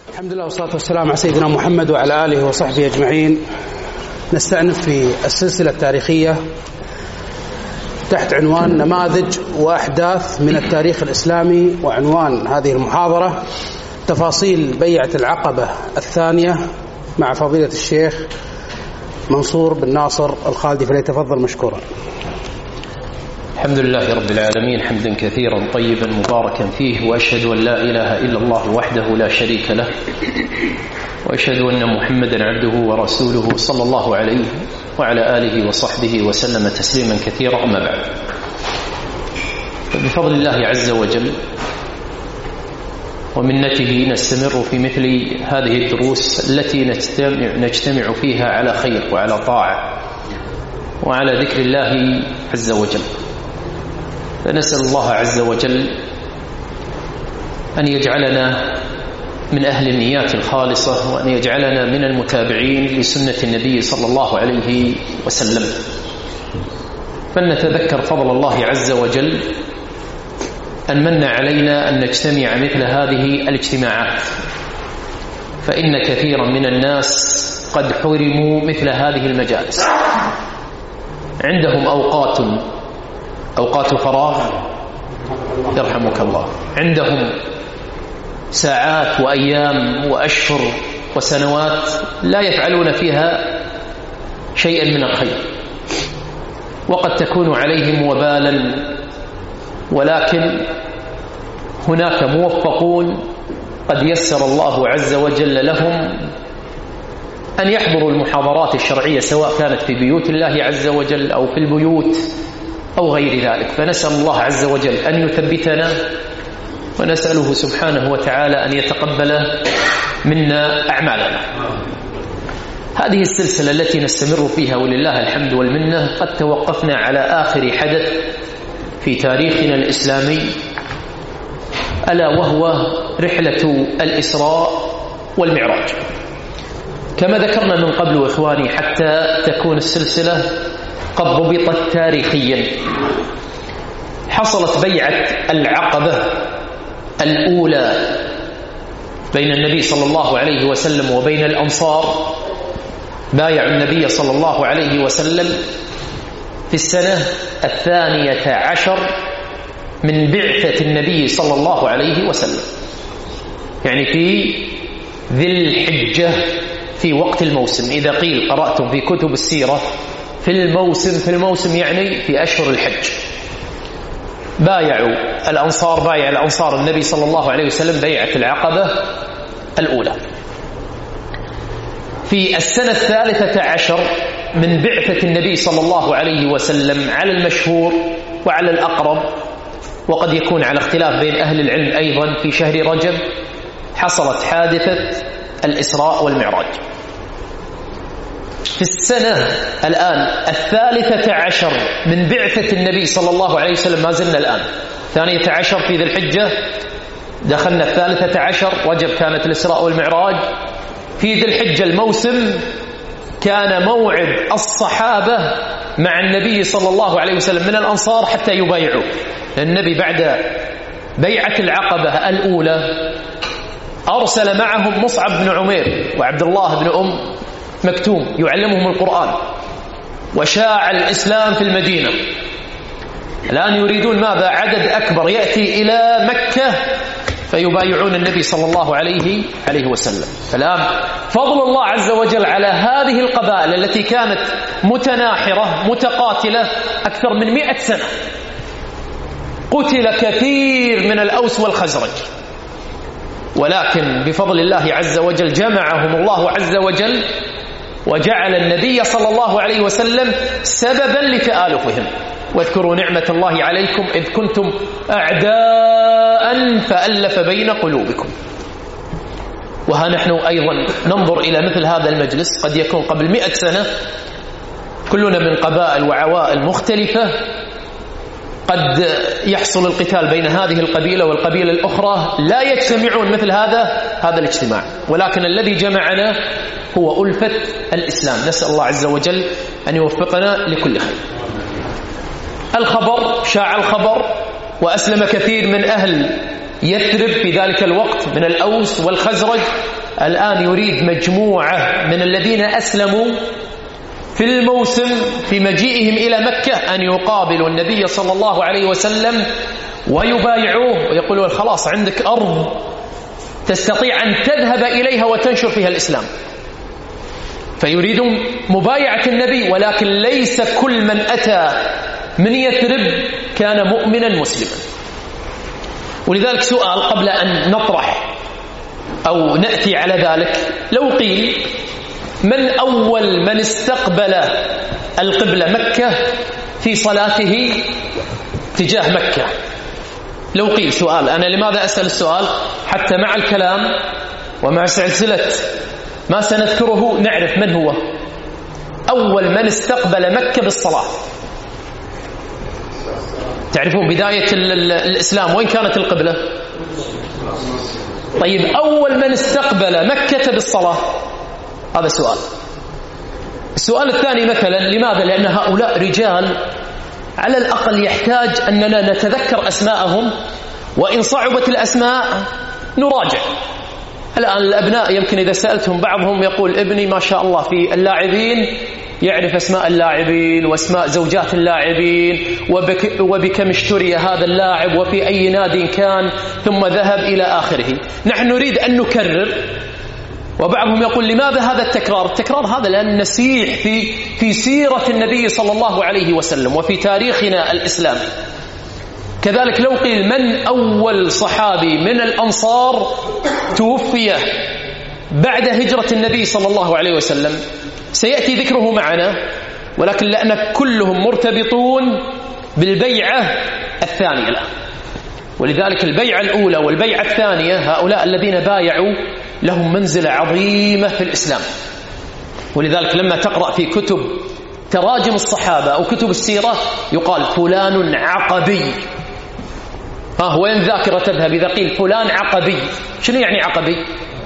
الحمد لله والصلاة والسلام على سيدنا محمد وعلى آله وصحبه أجمعين. نستأنف في السلسلة التاريخية تحت عنوان نماذج وأحداث من التاريخ الإسلامي، وعنوان هذه المحاضرة تفاصيل بيعة العقبة الثانية مع فضيلة الشيخ منصور بن ناصر الخالدي، فليتفضل مشكورا. الحمد لله رب العالمين، حمدا كثيرا طيبا مباركا فيه، وأشهد أن لا إله إلا الله وحده لا شريك له، وأشهد أن محمدا عبده ورسوله صلى الله عليه وعلى آله وصحبه وسلم تسليما كثيرا. أما بعد، بفضل الله عز وجل ومنته نستمر في مثل هذه الدروس التي نجتمع فيها على خير وعلى طاعة وعلى ذكر الله عز وجل. فنسأل الله عز وجل أن يجعلنا من أهل النيات الخالصة، وأن يجعلنا من المتابعين لسنة النبي صلى الله عليه وسلم. فلنتذكر فضل الله عز وجل أن من علينا أن نجتمع مثل هذه الاجتماعات، فإن كثيرا من الناس قد حرموا مثل هذه المجالس. عندهم أوقات فراغ يرحمك الله، عندهم ساعات وأيام وأشهر وسنوات لا يفعلون فيها شيئا من الخير، وقد تكون عليهم وبالا. ولكن هناك موفقون قد يسر الله عز وجل لهم أن يحضروا المحاضرات الشرعية، سواء كانت في بيوت الله عز وجل أو في البيوت أو غير ذلك. فنسأل الله عز وجل أن يثبتنا، ونسأله سبحانه وتعالى أن يتقبل منا أعمالنا. هذه السلسلة التي نستمر فيها ولله الحمد والمنة قد توقفنا على آخر حدث في تاريخنا الإسلامي، ألا وهو رحلة الإسراء والمعراج. كما ذكرنا من قبل إخواني، حتى تكون السلسلة قد ضبطت تاريخيا، حصلت بيعة العقبة الأولى بين النبي صلى الله عليه وسلم وبين الأنصار. بايعوا النبي صلى الله عليه وسلم في السنة 12 من بعثة النبي صلى الله عليه وسلم، يعني في ذي الحجة، في وقت الموسم. إذا قيل قرأتم في كتب السيرة في الموسم يعني في أشهر الحج. بايع الأنصار النبي صلى الله عليه وسلم بيعة العقبة الأولى. في السنة 13 من بعثة النبي صلى الله عليه وسلم، على المشهور وعلى الأقرب، وقد يكون على اختلاف بين أهل العلم أيضا، في شهر رجب حصلت حادثة الإسراء والمعراج. في السنة الآن 13 من بعثة النبي صلى الله عليه وسلم، ما زلنا الآن 12 في ذي الحجة، دخلنا 13 رجب كانت الإسراء والمعراج. في ذي الحجة الموسم كان موعد الصحابة مع النبي صلى الله عليه وسلم من الأنصار حتى يبايعوا. النبي بعد بيعة العقبة الأولى أرسل معهم مصعب بن عمير وعبد الله بن أم مكتوم يعلمهم القرآن، وشاع الإسلام في المدينة. الآن يريدون ماذا؟ عدد أكبر يأتي إلى مكة فيبايعون النبي صلى الله عليه وسلم. فالآن فضل الله عز وجل على هذه القبائل التي كانت متناحرة متقاتلة أكثر من 100 سنة. قتل كثير من الأوس والخزرج، ولكن بفضل الله عز وجل جمعهم الله عز وجل، وجعل النبي صلى الله عليه وسلم سببا لتآلفهم. واذكروا نعمة الله عليكم إذ كنتم أعداء فألف بين قلوبكم. وها نحن أيضا ننظر إلى مثل هذا المجلس، قد يكون قبل 100 سنة، كلنا من قبائل وعوائل مختلفة، قد يحصل القتال بين هذه القبيلة والقبيلة الأخرى، لا يجتمعون مثل هذا الاجتماع، ولكن الذي جمعنا هو ألفة الإسلام. نسأل الله عز وجل أن يوفقنا لكل خير. شاع الخبر وأسلم كثير من أهل يثرب في ذلك الوقت من الأوس والخزرج، الآن يريد مجموعة من الذين أسلموا في الموسم في مجيئهم إلى مكة أن يقابلوا النبي صلى الله عليه وسلم ويبايعوه ويقولون خلاص عندك أرض تستطيع أن تذهب إليها وتنشر فيها الإسلام. فيريدون مبايعة النبي، ولكن ليس كل من أتى من يثرب كان مؤمنا مسلما. ولذلك سؤال قبل أن نطرح أو نأتي على ذلك، لو قيل من أول من استقبل القبلة مكة في صلاته تجاه مكة؟ لو قيل سؤال، أنا لماذا أسأل السؤال؟ حتى مع الكلام ومع سلسلة ما سنذكره نعرف من هو أول من استقبل مكة بالصلاة. تعرفون بداية الإسلام وين كانت القبلة؟ طيب أول من استقبل مكة بالصلاة؟ هذا سؤال. السؤال الثاني مثلا، لماذا؟ لأن هؤلاء رجال على الأقل يحتاج أننا نتذكر أسماءهم، وإن صعبت الأسماء نراجع. الآن الأبناء يمكن إذا سألتهم بعضهم يقول ابني ما شاء الله في اللاعبين يعرف أسماء اللاعبين وأسماء زوجات اللاعبين وبكم اشتري هذا اللاعب وفي أي نادي كان ثم ذهب إلى آخره. نحن نريد أن نكرر، وبعضهم يقول لماذا هذا التكرار؟ التكرار هذا لأن نسيح في سيرة النبي صلى الله عليه وسلم وفي تاريخنا الإسلامي. كذلك لو قيل من أول صحابي من الأنصار توفي بعد هجرة النبي صلى الله عليه وسلم، سيأتي ذكره معنا، ولكن لأن كلهم مرتبطون بالبيعة الثانية الآن. ولذلك البيعة الأولى والبيعة الثانية هؤلاء الذين بايعوا لهم منزلة عظيمة في الإسلام. ولذلك لما تقرأ في كتب تراجم الصحابة أو كتب السيرة يقال فلان عقبي. وين ذاكرة تذهب إذا قيل فلان عقبي؟ شنو يعني عقبي؟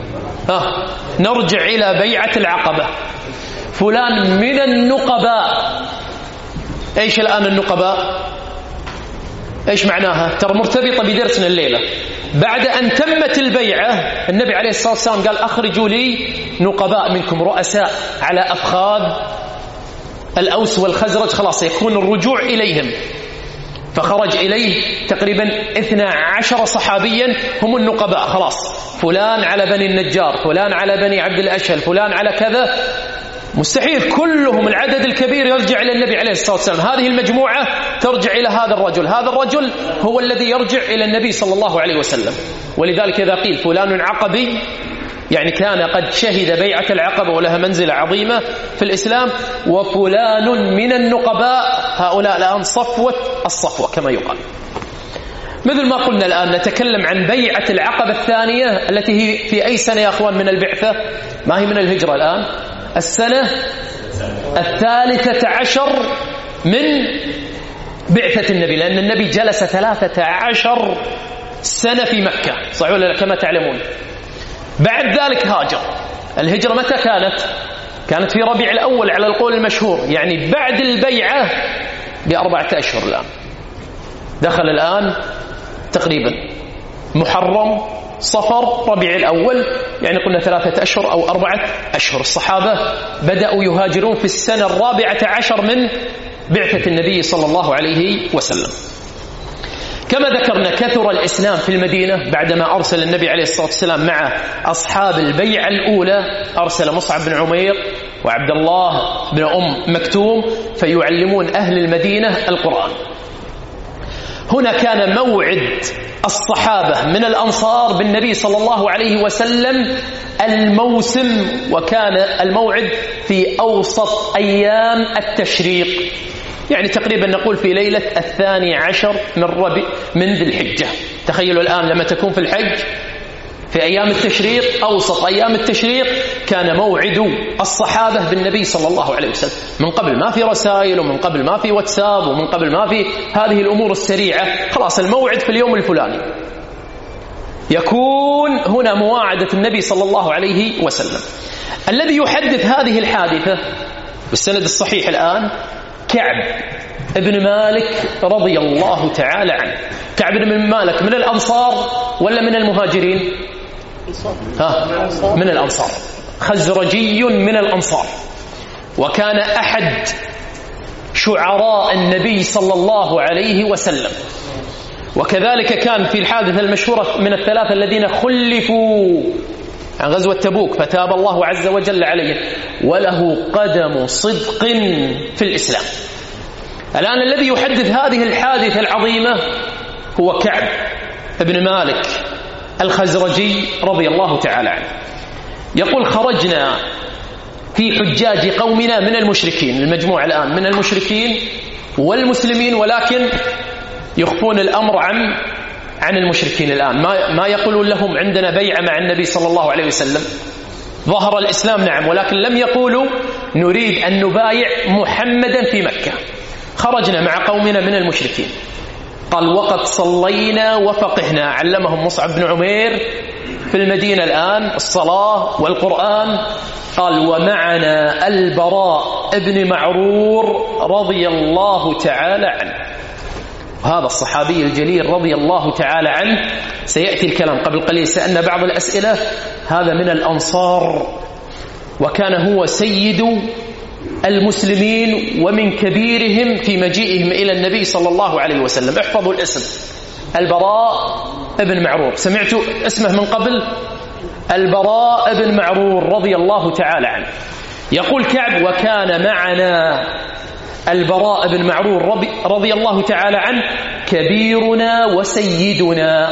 نرجع إلى بيعة العقبة. فلان من النقباء. إيش الآن النقباء؟ إيش معناها؟ ترى مرتبطة بدرسنا الليلة. بعد أن تمت البيعة النبي عليه الصلاة والسلام قال أخرجوا لي نقباء منكم، رؤساء على أفخاذ الأوس والخزرج، خلاص يكون الرجوع إليهم. فخرج إليه تقريبا 12 صحابيا هم النقباء، خلاص فلان على بني النجار، فلان على بني عبد الأشهل، فلان على كذا. مستحيل كلهم العدد الكبير يرجع إلى النبي عليه الصلاة والسلام. هذه المجموعة ترجع إلى هذا الرجل، هذا الرجل هو الذي يرجع إلى النبي صلى الله عليه وسلم. ولذلك إذا قيل فلان عقبي يعني كان قد شهد بيعة العقبة ولها منزلة عظيمة في الإسلام. وفلان من النقباء، هؤلاء الآن صفوة الصفوة كما يقال. مثل ما قلنا الآن نتكلم عن بيعة العقبة الثانية التي هي في أي سنة يا أخوان من البعثة؟ ما هي من الهجرة الآن؟ السنة 13 من بعثة النبي، لأن النبي جلس 13 سنة في مكة، صحيح ولا لا؟ كما تعلمون. بعد ذلك هاجر. الهجرة متى كانت؟ كانت في ربيع الأول على القول المشهور، يعني بعد البيعة ب4 أشهر. الآن دخل الآن تقريبا محرم، صفر، ربيع الأول، يعني قلنا 3 أشهر أو 4 أشهر. الصحابة بدأوا يهاجرون في السنة 14 من بعثة النبي صلى الله عليه وسلم. كما ذكرنا كثر الإسلام في المدينة بعدما أرسل النبي عليه الصلاة والسلام مع أصحاب البيعة الأولى، أرسل مصعب بن عمير وعبد الله بن مكتوم فيعلمون أهل المدينة القرآن. هنا كان موعد الصحابة من الأنصار بالنبي صلى الله عليه وسلم الموسم، وكان الموعد في أوسط أيام التشريق، يعني تقريبا نقول في ليلة 12 من ذي الحجة. تخيلوا الآن لما تكون في الحج في أيام التشريق، أوسط أيام التشريق، كان موعد الصحابة بالنبي صلى الله عليه وسلم. من قبل ما في رسائل، ومن قبل ما في واتساب، ومن قبل ما في هذه الأمور السريعة، خلاص الموعد في اليوم الفلاني. يكون هنا مواعدة النبي صلى الله عليه وسلم. الذي يحدث هذه الحادثة بالسند الصحيح الآن كعب ابن مالك رضي الله تعالى عنه. كعب بن مالك من الأنصار ولا من المهاجرين؟ من الأنصار، خزرجي من الأنصار، وكان أحد شعراء النبي صلى الله عليه وسلم. وكذلك كان في الحادثة المشهورة من الثلاثة الذين خلفوا عن غزوة تبوك فتاب الله عز وجل عليه، وله قدم صدق في الإسلام. الآن الذي يحدث هذه الحادثة العظيمة هو كعب بن مالك الخزرجي رضي الله تعالى عنه. يقول: خرجنا في حجاج قومنا من المشركين، المجموعة الآن من المشركين والمسلمين، ولكن يخفون الأمر عن المشركين الآن، ما يقولون لهم عندنا بيعة مع النبي صلى الله عليه وسلم. ظهر الإسلام نعم، ولكن لم يقولوا نريد أن نبايع محمدا في مكة. خرجنا مع قومنا من المشركين. قال: وقد صلينا وفقهنا، علمهم مصعب بن عمير في المدينة الآن الصلاة والقرآن. قال: ومعنا البراء بن معرور رضي الله تعالى عنه. هذا الصحابي الجليل رضي الله تعالى عنه سيأتي الكلام. قبل قليل سألنا بعض الأسئلة. هذا من الأنصار، وكان هو سيد المسلمين ومن كبيرهم في مجيئهم إلى النبي صلى الله عليه وسلم. احفظوا الاسم، البراء بن معرور، سمعتوا اسمه من قبل؟ البراء بن معرور رضي الله تعالى عنه. يقول كعب: وكان معنا البراء بن معرور رضي الله تعالى عنه كبيرنا وسيدنا.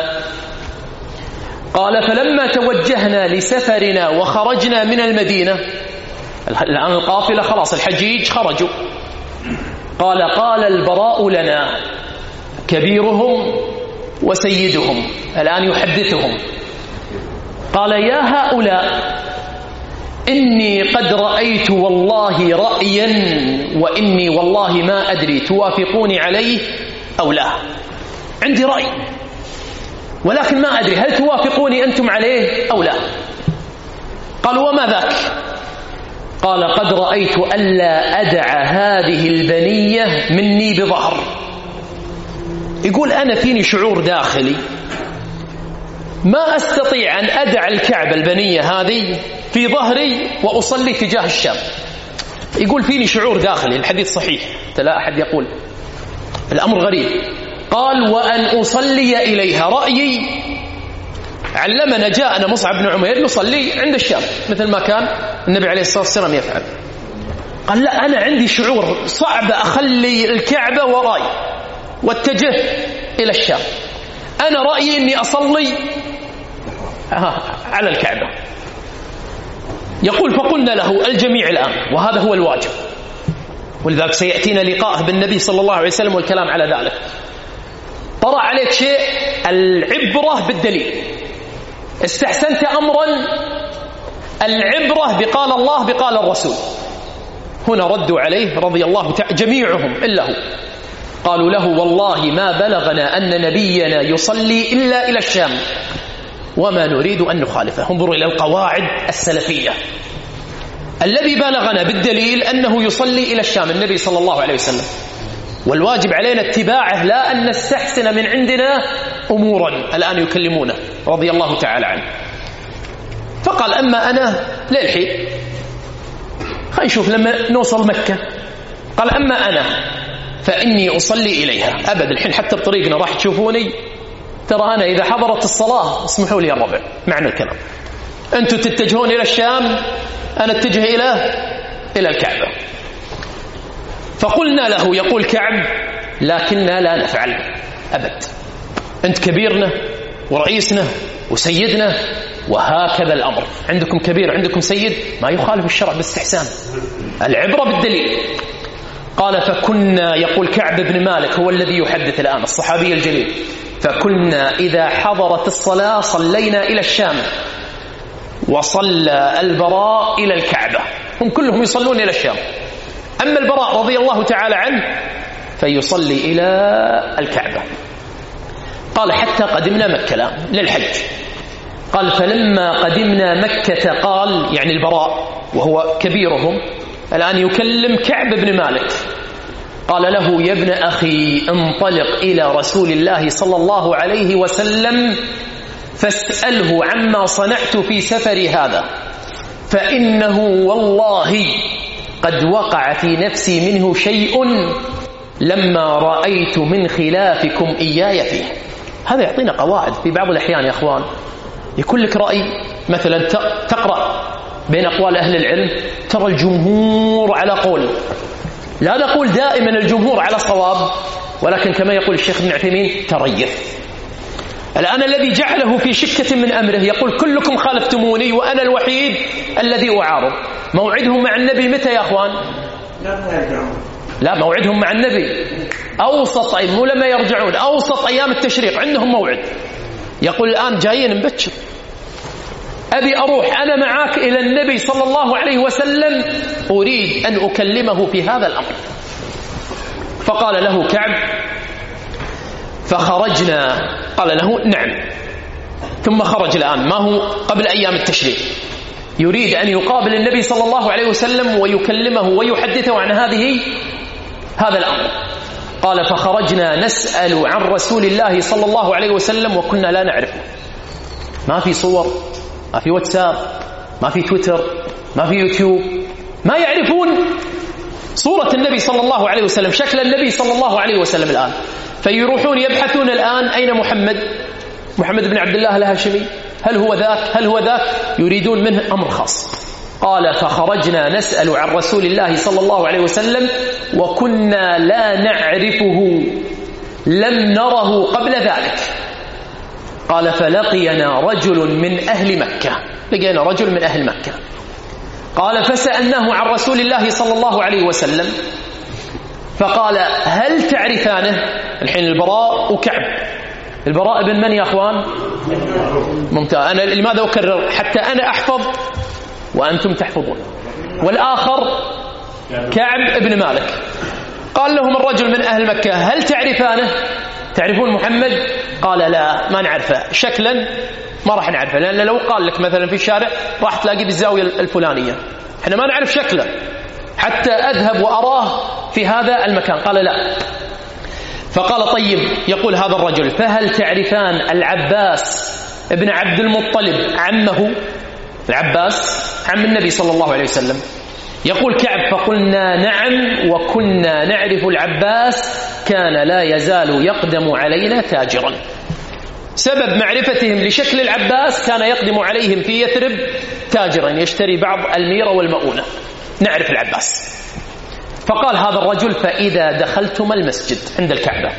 قال: فلما توجهنا لسفرنا وخرجنا من المدينة، الآن القافلة خلاص الحجيج خرجوا. قال البراء لنا، كبيرهم وسيدهم الآن يحدثهم. قال: يا هؤلاء، إني قد رأيت والله رأيا، وإني والله ما أدري توافقوني عليه أو لا. عندي رأي ولكن ما أدري هل توافقوني أنتم عليه أو لا. قالوا: وما ذاك؟ قال: قد رأيت ألا أدع هذه البنية مني بظهر. يقول: أنا فيني شعور داخلي ما أستطيع أن أدع الكعبة البنية هذه في ظهري وأصلي تجاه الشام. يقول: فيني شعور داخلي، الحديث صحيح لا أحد يقول، الأمر غريب. قال: وأن أصلي إليها، رأيي علمنا جاءنا مصعب بن عمير نصلي عند الشام مثل ما كان النبي عليه الصلاة والسلام يفعل. قال: لا، أنا عندي شعور صعب أخلي الكعبة وراي واتجه إلى الشام، أنا رأيي أني أصلي على الكعبة. يقول: فقلنا له الجميع الآن، وهذا هو الواجب، ولذلك سيأتينا لقاءه بالنبي صلى الله عليه وسلم والكلام على ذلك. طرأ عليك شيء، العبرة بالدليل. استحسنت أمرا، العبرة بقال الله بقال الرسول. هنا ردوا عليه رضي الله تعالى جميعهم إلا هو. قالوا له: والله ما بلغنا أن نبينا يصلي إلا إلى الشام، وما نريد أن نخالفه. انظروا إلى القواعد السلفية. الذي بلغنا بالدليل أنه يصلي إلى الشام النبي صلى الله عليه وسلم، والواجب علينا اتباعه، لا أن نستحسن من عندنا أمورا. الآن يكلمونه رضي الله تعالى عنه. فقال: أما أنا للحين، خلينا نشوف لما نوصل مكة. قال: أما أنا فإني أصلي إليها أبد، الحين حتى بطريقنا راح تشوفوني، ترى أنا إذا حضرت الصلاة اسمحوا لي يا الربع، معنى الكلام، أنتم تتجهون إلى الشام، أنا اتجه إلى الكعبة. فقلنا له، يقول كعب: لكننا لا نفعل أبد، أنت كبيرنا ورئيسنا وسيدنا، وهكذا الأمر، عندكم كبير عندكم سيد، ما يخالف الشرع باستحسان، العبرة بالدليل. قال: فكنا، يقول كعب بن مالك هو الذي يحدث الآن الصحابي الجليل، فكنا إذا حضرت الصلاة صلينا إلى الشام، وصلى البراء إلى الكعبة. هم كلهم يصلون إلى الشام، أما البراء رضي الله تعالى عنه فيصلي إلى الكعبة. قال: حتى قدمنا مكة للحج. قال: فلما قدمنا مكة، قال يعني البراء وهو كبيرهم الآن يكلم كعب بن مالك، قال له: يا ابن أخي انطلق إلى رسول الله صلى الله عليه وسلم فاسأله عما صنعت في سفري هذا، فإنه والله قد وقع في نفسي منه شيء لما رأيت من خلافكم إياي فيه. هذا يعطينا قواعد. في بعض الأحيان يا أخوان يكون لك رأي، مثلا تقرأ بين أقوال أهل العلم ترى الجمهور على قول، لا نقول دائما الجمهور على صواب، ولكن كما يقول الشيخ ابن عثيمين تريث. الآن الذي جعله في شكة من أمره يقول: كلكم خالفتموني وأنا الوحيد الذي أعارض. موعدهم مع النبي متى يا أخوان؟ لا، موعدهم مع النبي أوسط، مو لما يرجعون، أوسط أيام التشريق عندهم موعد. يقول: الآن جايين مبكر، أبي أروح أنا معك إلى النبي صلى الله عليه وسلم، أريد أن أكلمه في هذا الأمر. فقال له كعب: فخرجنا. قال له: نعم. ثم خرج الآن، ما هو قبل أيام التشريق، يريد أن يقابل النبي صلى الله عليه وسلم ويكلمه ويحدثه عن هذا الأمر. قال: فخرجنا نسأل عن رسول الله صلى الله عليه وسلم وكنا لا نعرفه. ما في صور، ما في واتساب، ما في تويتر، ما في يوتيوب، ما يعرفون صورة النبي صلى الله عليه وسلم، شكل النبي صلى الله عليه وسلم الآن. فيروحون يبحثون الآن أين محمد بن عبد الله الهاشمي، هل هو ذاك، يريدون منه أمر خاص. قال: فخرجنا نسأل عن رسول الله صلى الله عليه وسلم وكنا لا نعرفه، لم نره قبل ذلك. قال: فلقينا رجل من أهل مكة، لقينا رجل من أهل مكة. قال: فسألناه عن رسول الله صلى الله عليه وسلم فقال: هل تعرفانه؟ الحين البراء وكعب. البراء بن من يا أخوان؟ ممتاز. أنا لماذا أكرر؟ حتى أنا أحفظ وأنتم تحفظون. والآخر كعب بن مالك. قال لهم الرجل من أهل مكة: هل تعرفانه؟ تعرفون محمد؟ قال: لا، ما نعرفه، شكلا ما راح نعرفه، لأن لو قال لك مثلا في الشارع راح تلاقي بالزاوية الفلانية، احنا ما نعرف شكله حتى أذهب وأراه في هذا المكان. قال: لا. فقال: طيب، يقول هذا الرجل: فهل تعرفان العباس ابن عبد المطلب عمه؟ العباس عم النبي صلى الله عليه وسلم. يقول كعب: فقلنا نعم وكنا نعرف العباس، كان لا يزال يقدم علينا تاجرا. سبب معرفتهم لشكل العباس كان يقدم عليهم في يثرب تاجرا يشتري بعض الميرة والمؤونة. نعرف العباس. فقال هذا الرجل: فإذا دخلتم المسجد عند الكعبة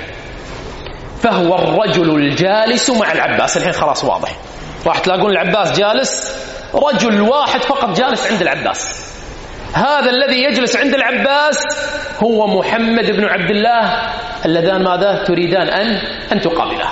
فهو الرجل الجالس مع العباس. الحين خلاص واضح، راح تلاقون العباس جالس، رجل واحد فقط جالس عند العباس. هذا الذي يجلس عند العباس هو محمد بن عبد الله اللذان ماذا تريدان أن تقابله.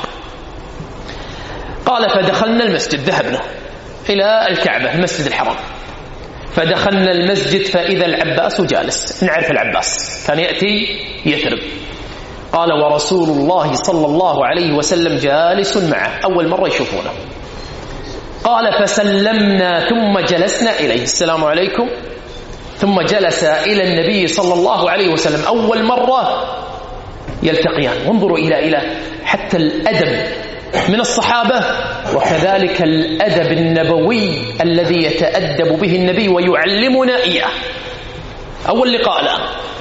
قال: فدخلنا المسجد، ذهبنا إلى الكعبة المسجد الحرام. فدخلنا المسجد فإذا العباس جالس. نعرف العباس كان يأتي يثرب. قال: ورسول الله صلى الله عليه وسلم جالس معه، أول مرة يشوفونه. قال: فسلمنا ثم جلسنا إليه، السلام عليكم، ثم جلس إلى النبي صلى الله عليه وسلم، أول مرة يلتقيان. وانظروا إلى حتى الأدب من الصحابة، وكذلك الأدب النبوي الذي يتأدب به النبي ويعلمنا إياه. أول لقاء الآن.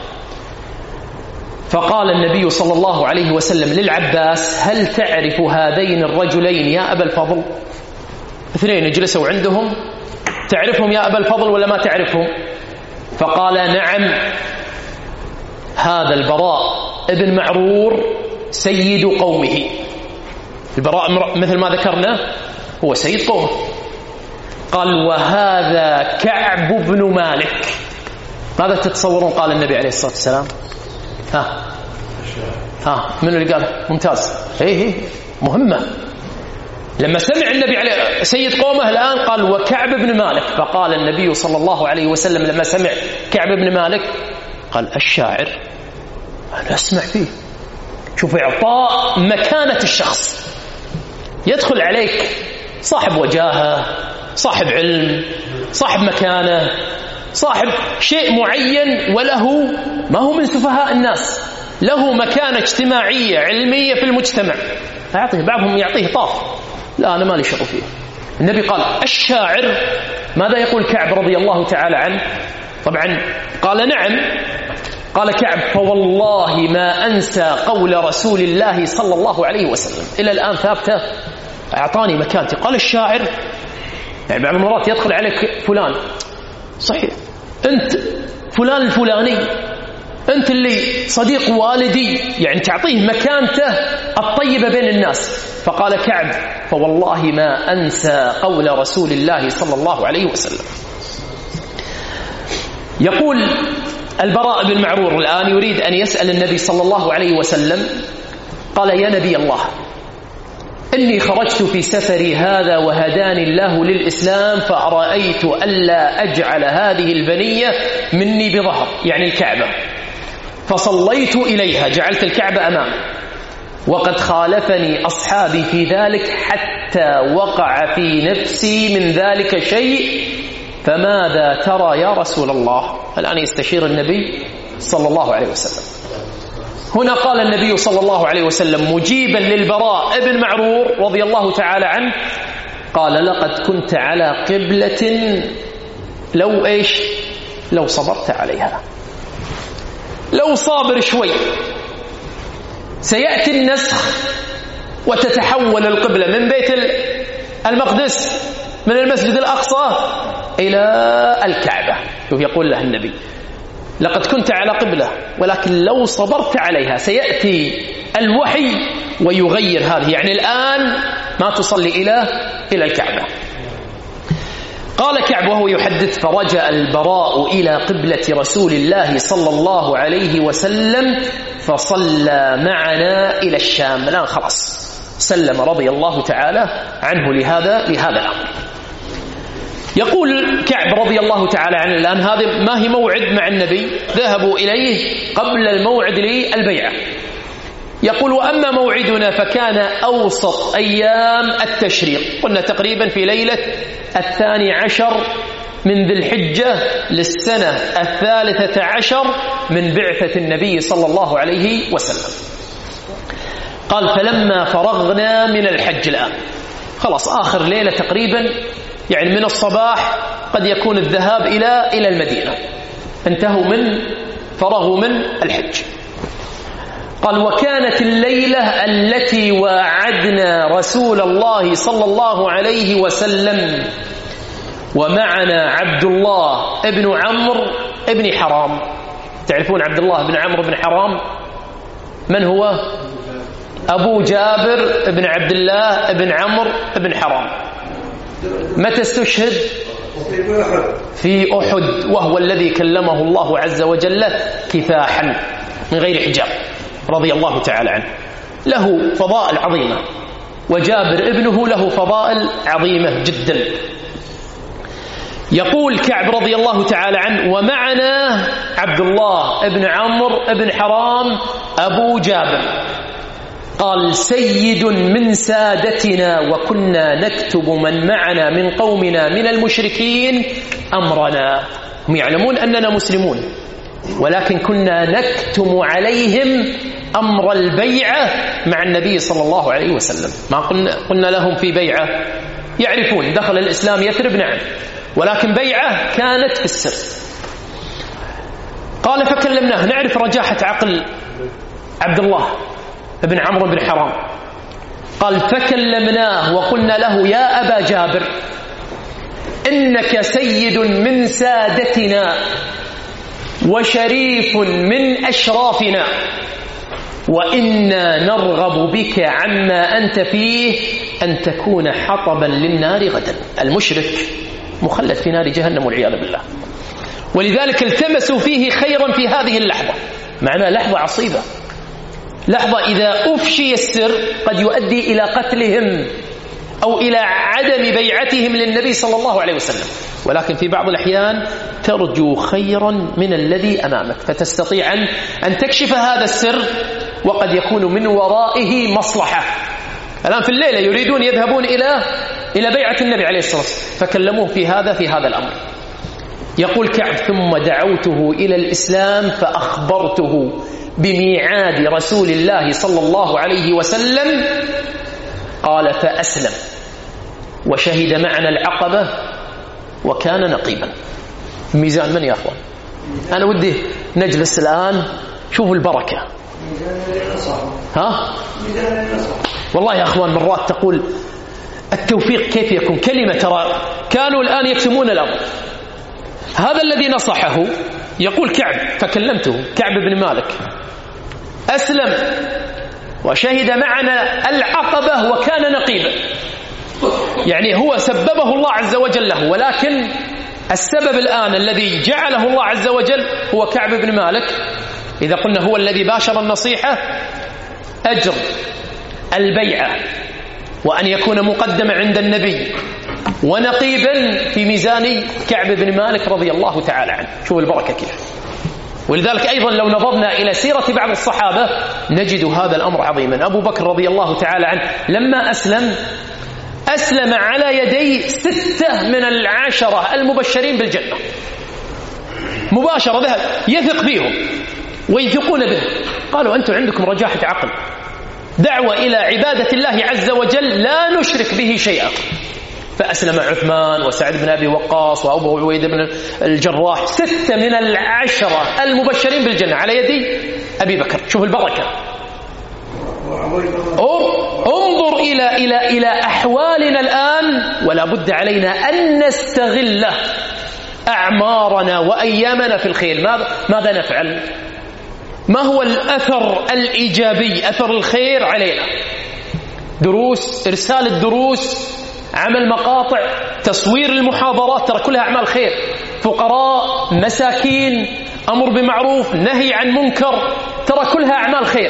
فقال النبي صلى الله عليه وسلم للعباس: هل تعرف هذين الرجلين يا أبا الفضل؟ اثنين جلسوا عندهم، تعرفهم يا أبا الفضل ولا ما تعرفهم؟ فقال: نعم، هذا البراء ابن معرور سيد قومه. البراء مثل ما ذكرنا هو سيد قومه. قال: وهذا كعب بن مالك. ماذا تتصورون قال النبي عليه الصلاة والسلام؟ من اللي قال؟ ممتاز. مهمة. لما سمع النبي عليه سيد قومه الآن قال: وكعب بن مالك. فقال النبي صلى الله عليه وسلم لما سمع كعب بن مالك قال: الشاعر أنا أسمع فيه. شوف إعطاء مكانة الشخص. يدخل عليك صاحب وجاهة، صاحب علم، صاحب مكانة، صاحب شيء معين وله، ما هو من سفهاء الناس، له مكانة اجتماعية علمية في المجتمع، أعطيه. بعضهم يعطيه طاف، لا أنا ما لي شغل فيه. النبي قال الشاعر، ماذا يقول كعب رضي الله تعالى عنه؟ طبعا قال نعم، قال كعب فوالله ما أنسى قول رسول الله صلى الله عليه وسلم، إلى الآن ثابتة، أعطاني مكانتي. قال الشاعر، يعني بعض المرات يدخل عليك فلان، صحيح أنت فلان الفلاني، أنت اللي صديق والدي، يعني تعطيه مكانته الطيبة بين الناس. فقال كعب فوالله ما أنسى قول رسول الله صلى الله عليه وسلم. يقول البراء بن معرور الآن يريد أن يسأل النبي صلى الله عليه وسلم، قال يا نبي الله إني خرجت في سفري هذا وهداني الله للإسلام، فأرأيت ألا أجعل هذه البنية مني بظهر، يعني الكعبة، فصليت إليها، جعلت الكعبة أمامي، وقد خالفني أصحابي في ذلك حتى وقع في نفسي من ذلك شيء، فماذا ترى يا رسول الله؟ الآن يستشير النبي صلى الله عليه وسلم. هنا قال النبي صلى الله عليه وسلم مجيبا للبراء بن معرور رضي الله تعالى عنه، قال لقد كنت على قبلة لو إيش؟ لو صبرت عليها، لو صابر شوي سيأتي النسخ وتتحول القبلة من بيت المقدس، من المسجد الأقصى إلى الكعبة. شوف يقول له النبي لقد كنت على قبلة، ولكن لو صبرت عليها سيأتي الوحي ويغير هذه، يعني الآن ما تصلي إلى الكعبة. قال كعب وهو يحدث فرجع البراء إلى قبلة رسول الله صلى الله عليه وسلم فصلى معنا إلى الشام. الآن خلاص سلم رضي الله تعالى عنه لهذا الأمر. يقول كعب رضي الله تعالى عنه الآن هذا ما هي موعد مع النبي، ذهبوا إليه قبل الموعد للبيعة. يقول وأما موعدنا فكان أوسط أيام التشريق، قلنا تقريبا في ليلة 12 من ذي الحجة للسنة 13 من بعثة النبي صلى الله عليه وسلم. قال فلما فرغنا من الحج، الآن خلاص آخر ليلة تقريبا، يعني من الصباح قد يكون الذهاب إلى المدينة، فرغوا من الحج. قال وكانت الليلة التي واعدنا رسول الله صلى الله عليه وسلم ومعنا عبد الله ابن عمرو ابن حرام. تعرفون عبد الله بن عمرو بن حرام من هو؟ أبو جابر بن عبد الله بن عمرو بن حرام. متى استشهد؟ في أحد، وهو الذي كلمه الله عز وجل كفاحا من غير حجاب رضي الله تعالى عنه، له فضائل عظيمة، وجابر ابنه له فضائل عظيمة جدا. يقول كعب رضي الله تعالى عنه ومعنا عبد الله ابن عمرو ابن حرام أبو جابر. قال سيد من سادتنا وكنا نكتب من معنا من قومنا من المشركين أمرنا. هم يعلمون أننا مسلمون، ولكن كنا نكتم عليهم أمر البيعة مع النبي صلى الله عليه وسلم. ما قلنا لهم في بيعة، يعرفون دخل الإسلام يثرب نعم، ولكن بيعة كانت في السر. قال فكلمناه، نعرف رجاحة عقل عبد الله ابن عمرو بن حرام. قال فكلمناه وقلنا له يا أبا جابر إنك سيد من سادتنا وشريف من أشرافنا، وإنا نرغب بك عما أنت فيه أن تكون حطبا للنار غدا. المشرك مخلد في نار جهنم والعياذ بالله، ولذلك التمسوا فيه خيرا في هذه اللحظة، معناها لحظة عصيبة، لحظة إذا أفشي السر قد يؤدي إلى قتلهم أو إلى عدم بيعتهم للنبي صلى الله عليه وسلم. ولكن في بعض الأحيان ترجو خيرا من الذي أمامك، فتستطيع أن تكشف هذا السر، وقد يكون من ورائه مصلحة. الآن في الليلة يريدون يذهبون إلى بيعة النبي عليه الصلاة والسلام، فكلموه في هذا الأمر. يقول كعب: ثم دعوته إلى الإسلام فأخبرته بميعاد رسول الله صلى الله عليه وسلم. قال: فأسلم وشهد معنا العقبة وكان نقيبا. ميزان من يا أخوان؟ أنا ودي نجلس الآن شوفوا البركة. ها؟ والله يا أخوان مرات تقول التوفيق كيف يكون؟ كلمة ترى كانوا الآن يكتمون الأمر. هذا الذي نصحه يقول كعب، فكلمته كعب بن مالك: أسلم وشهد معنا العقبة وكان نقيبا. يعني هو سببه الله عز وجل له، ولكن السبب الآن الذي جعله الله عز وجل هو كعب بن مالك. إذا قلنا هو الذي باشر النصيحة، أجر البيعة وأن يكون مقدما عند النبي ونقيبا في ميزان كعب بن مالك رضي الله تعالى عنه. شوف البركة كيف. ولذلك أيضا لو نظرنا إلى سيرة بعض الصحابة نجد هذا الأمر عظيما. أبو بكر رضي الله تعالى عنه لما أسلم على يدي 6 من 10 المبشرين بالجنة مباشرة، ذهب يثق بهم ويثقون به. قالوا: أنتم عندكم رجاحة عقل، دعوة إلى عبادة الله عز وجل لا نشرك به شيئا. فأسلم عثمان وسعد بن أبي وقاص وأبو عبيدة بن الجراح، 6 من 10 المبشرين بالجنة على يدي أبي بكر. شوف البركة. انظر إلى أحوالنا الآن، ولا بد علينا أن نستغل أعمارنا وأيامنا في الخير. ماذا نفعل؟ ما هو الأثر الإيجابي، أثر الخير علينا؟ دروس، إرسال الدروس، عمل مقاطع، تصوير المحاضرات، ترى كلها أعمال خير. فقراء، مساكين، أمر بمعروف، نهي عن منكر، ترى كلها أعمال خير.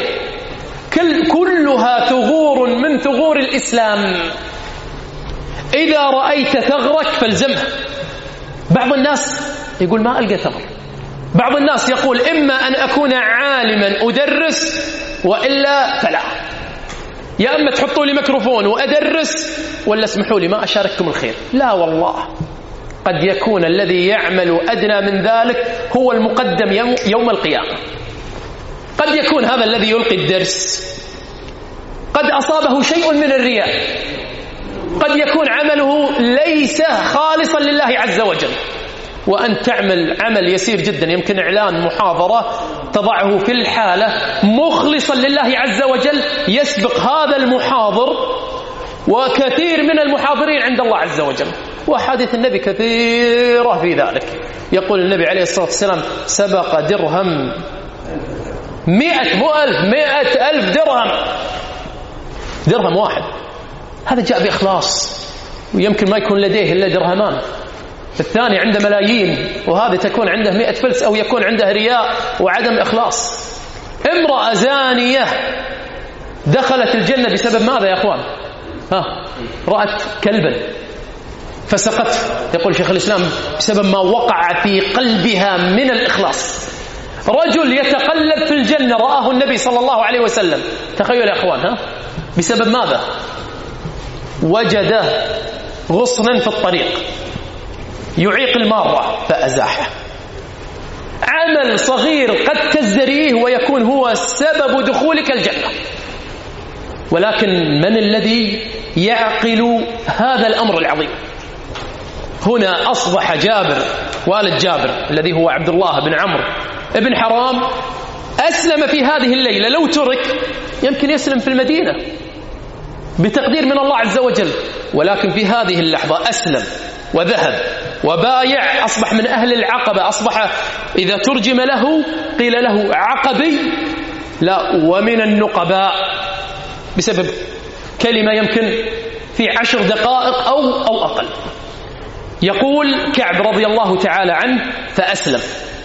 كلها ثغور من ثغور الإسلام. إذا رأيت ثغرك فالزمها. بعض الناس يقول ما ألقى ثغر. بعض الناس يقول إما أن أكون عالما أدرس وإلا فلا، يا أما تحطوا لي ميكروفون وأدرس ولا اسمحوا لي ما أشارككم الخير. لا والله، قد يكون الذي يعمل أدنى من ذلك هو المقدم يوم القيامة. قد يكون هذا الذي يلقي الدرس قد أصابه شيء من الرياء، قد يكون عمله ليس خالصا لله عز وجل. وأن تعمل عمل يسير جدا، يمكن إعلان محاضرة تضعه في الحالة مخلصا لله عز وجل، يسبق هذا المحاضر وكثير من المحاضرين عند الله عز وجل. وحديث النبي كثيرة في ذلك. يقول النبي عليه الصلاة والسلام: سبق درهم 100,000 درهم واحد. هذا جاء بإخلاص، ويمكن ما يكون لديه إلا درهمان. الثاني عنده ملايين، وهذا تكون عنده 100 فلس، أو يكون عنده رياء وعدم إخلاص. امرأة زانية دخلت الجنة بسبب ماذا يا أخوان؟ رأت كلبا فسقته. يقول شيخ الإسلام: بسبب ما وقع في قلبها من الإخلاص. رجل يتقلب في الجنة رآه النبي صلى الله عليه وسلم. تخيل يا أخوان، بسبب ماذا؟ وجد غصنا في الطريق يعيق المارة فأزاحه. عمل صغير قد تزدريه ويكون هو سبب دخولك الجنة. ولكن من الذي يعقل هذا الأمر العظيم؟ هنا أصبح جابر، والد جابر الذي هو عبد الله بن عمرو ابن حرام، أسلم في هذه الليلة. لو ترك يمكن يسلم في المدينة بتقدير من الله عز وجل، ولكن في هذه اللحظة أسلم وذهب وبايع، أصبح من أهل العقبة. أصبح إذا ترجم له قيل له عقبي، لا، ومن النقباء، بسبب كلمة يمكن في 10 دقائق أو أقل. يقول كعب رضي الله تعالى عنه: فأسلم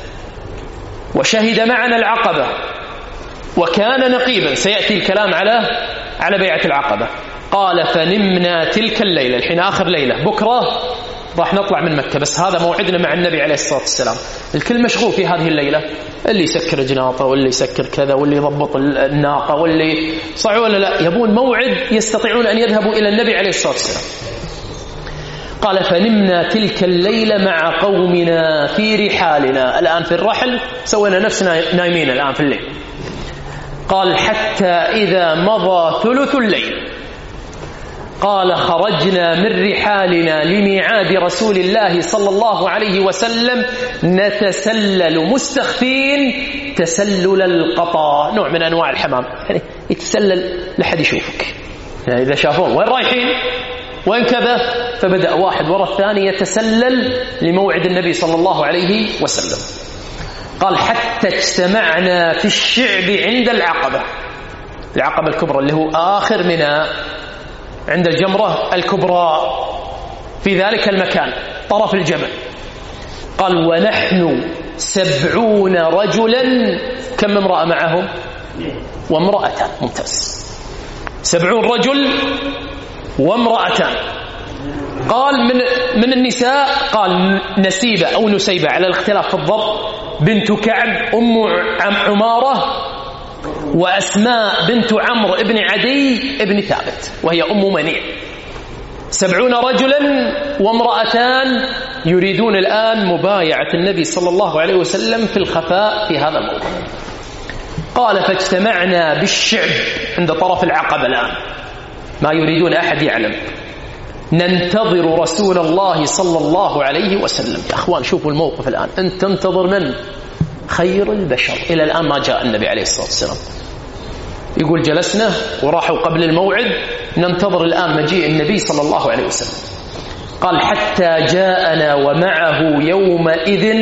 وشهد معنا العقبة وكان نقيبا. سيأتي الكلام على بيعة العقبة. قال: فنمنا تلك الليلة. الحين آخر ليلة، بكرة راح نطلع من مكة، بس هذا موعدنا مع النبي عليه الصلاة والسلام. الكل مشغول في هذه الليلة، اللي يسكر جناطه واللي يسكر كذا واللي يضبط الناقة واللي صحوا ولا لا، يبون موعد يستطيعون أن يذهبوا إلى النبي عليه الصلاة والسلام. قال فنمنا تلك الليلة مع قومنا في رحالنا. الآن في الرحل سوينا نفسنا نايمين الآن في الليل. قال حتى إذا مضى ثلث الليل قال خرجنا من رحالنا لميعاد رسول الله صلى الله عليه وسلم نتسلل مستخفين تسلل القطا، نوع من أنواع الحمام، يعني يتسلل لحد يشوفك، يعني إذا شافون وين رايحين وين كذا، فبدأ واحد وراء الثاني يتسلل لموعد النبي صلى الله عليه وسلم. قال حتى اجتمعنا في الشعب عند العقبة الكبرى اللي هو آخر منها، عند الجمرة الكبرى في ذلك المكان طرف الجبل. قال ونحن 70 رجلا. كم امرأة معهم؟ وامرأتان. ممتاز، 70 رجل وامرأتان. قال من النساء قال نسيبة أو نسيبة على الاختلاف في الضبط بنت كعب أم عمارة، وأسماء بنت عمرو ابن عدي ابن ثابت وهي أم منيع. 70 رجلا وامرأتان يريدون الآن مبايعة النبي صلى الله عليه وسلم في الخفاء في هذا الموضوع. قال فاجتمعنا بالشعب عند طرف العقبة الآن، ما يريدون أحد يعلم، ننتظر رسول الله صلى الله عليه وسلم. يا أخوان شوفوا الموقف الآن، أنت تنتظر من؟ خير البشر. إلى الآن ما جاء النبي عليه الصلاة والسلام. يقول جلسنا وراحوا قبل الموعد، ننتظر الآن مجيء النبي صلى الله عليه وسلم. قال حتى جاءنا ومعه يومئذ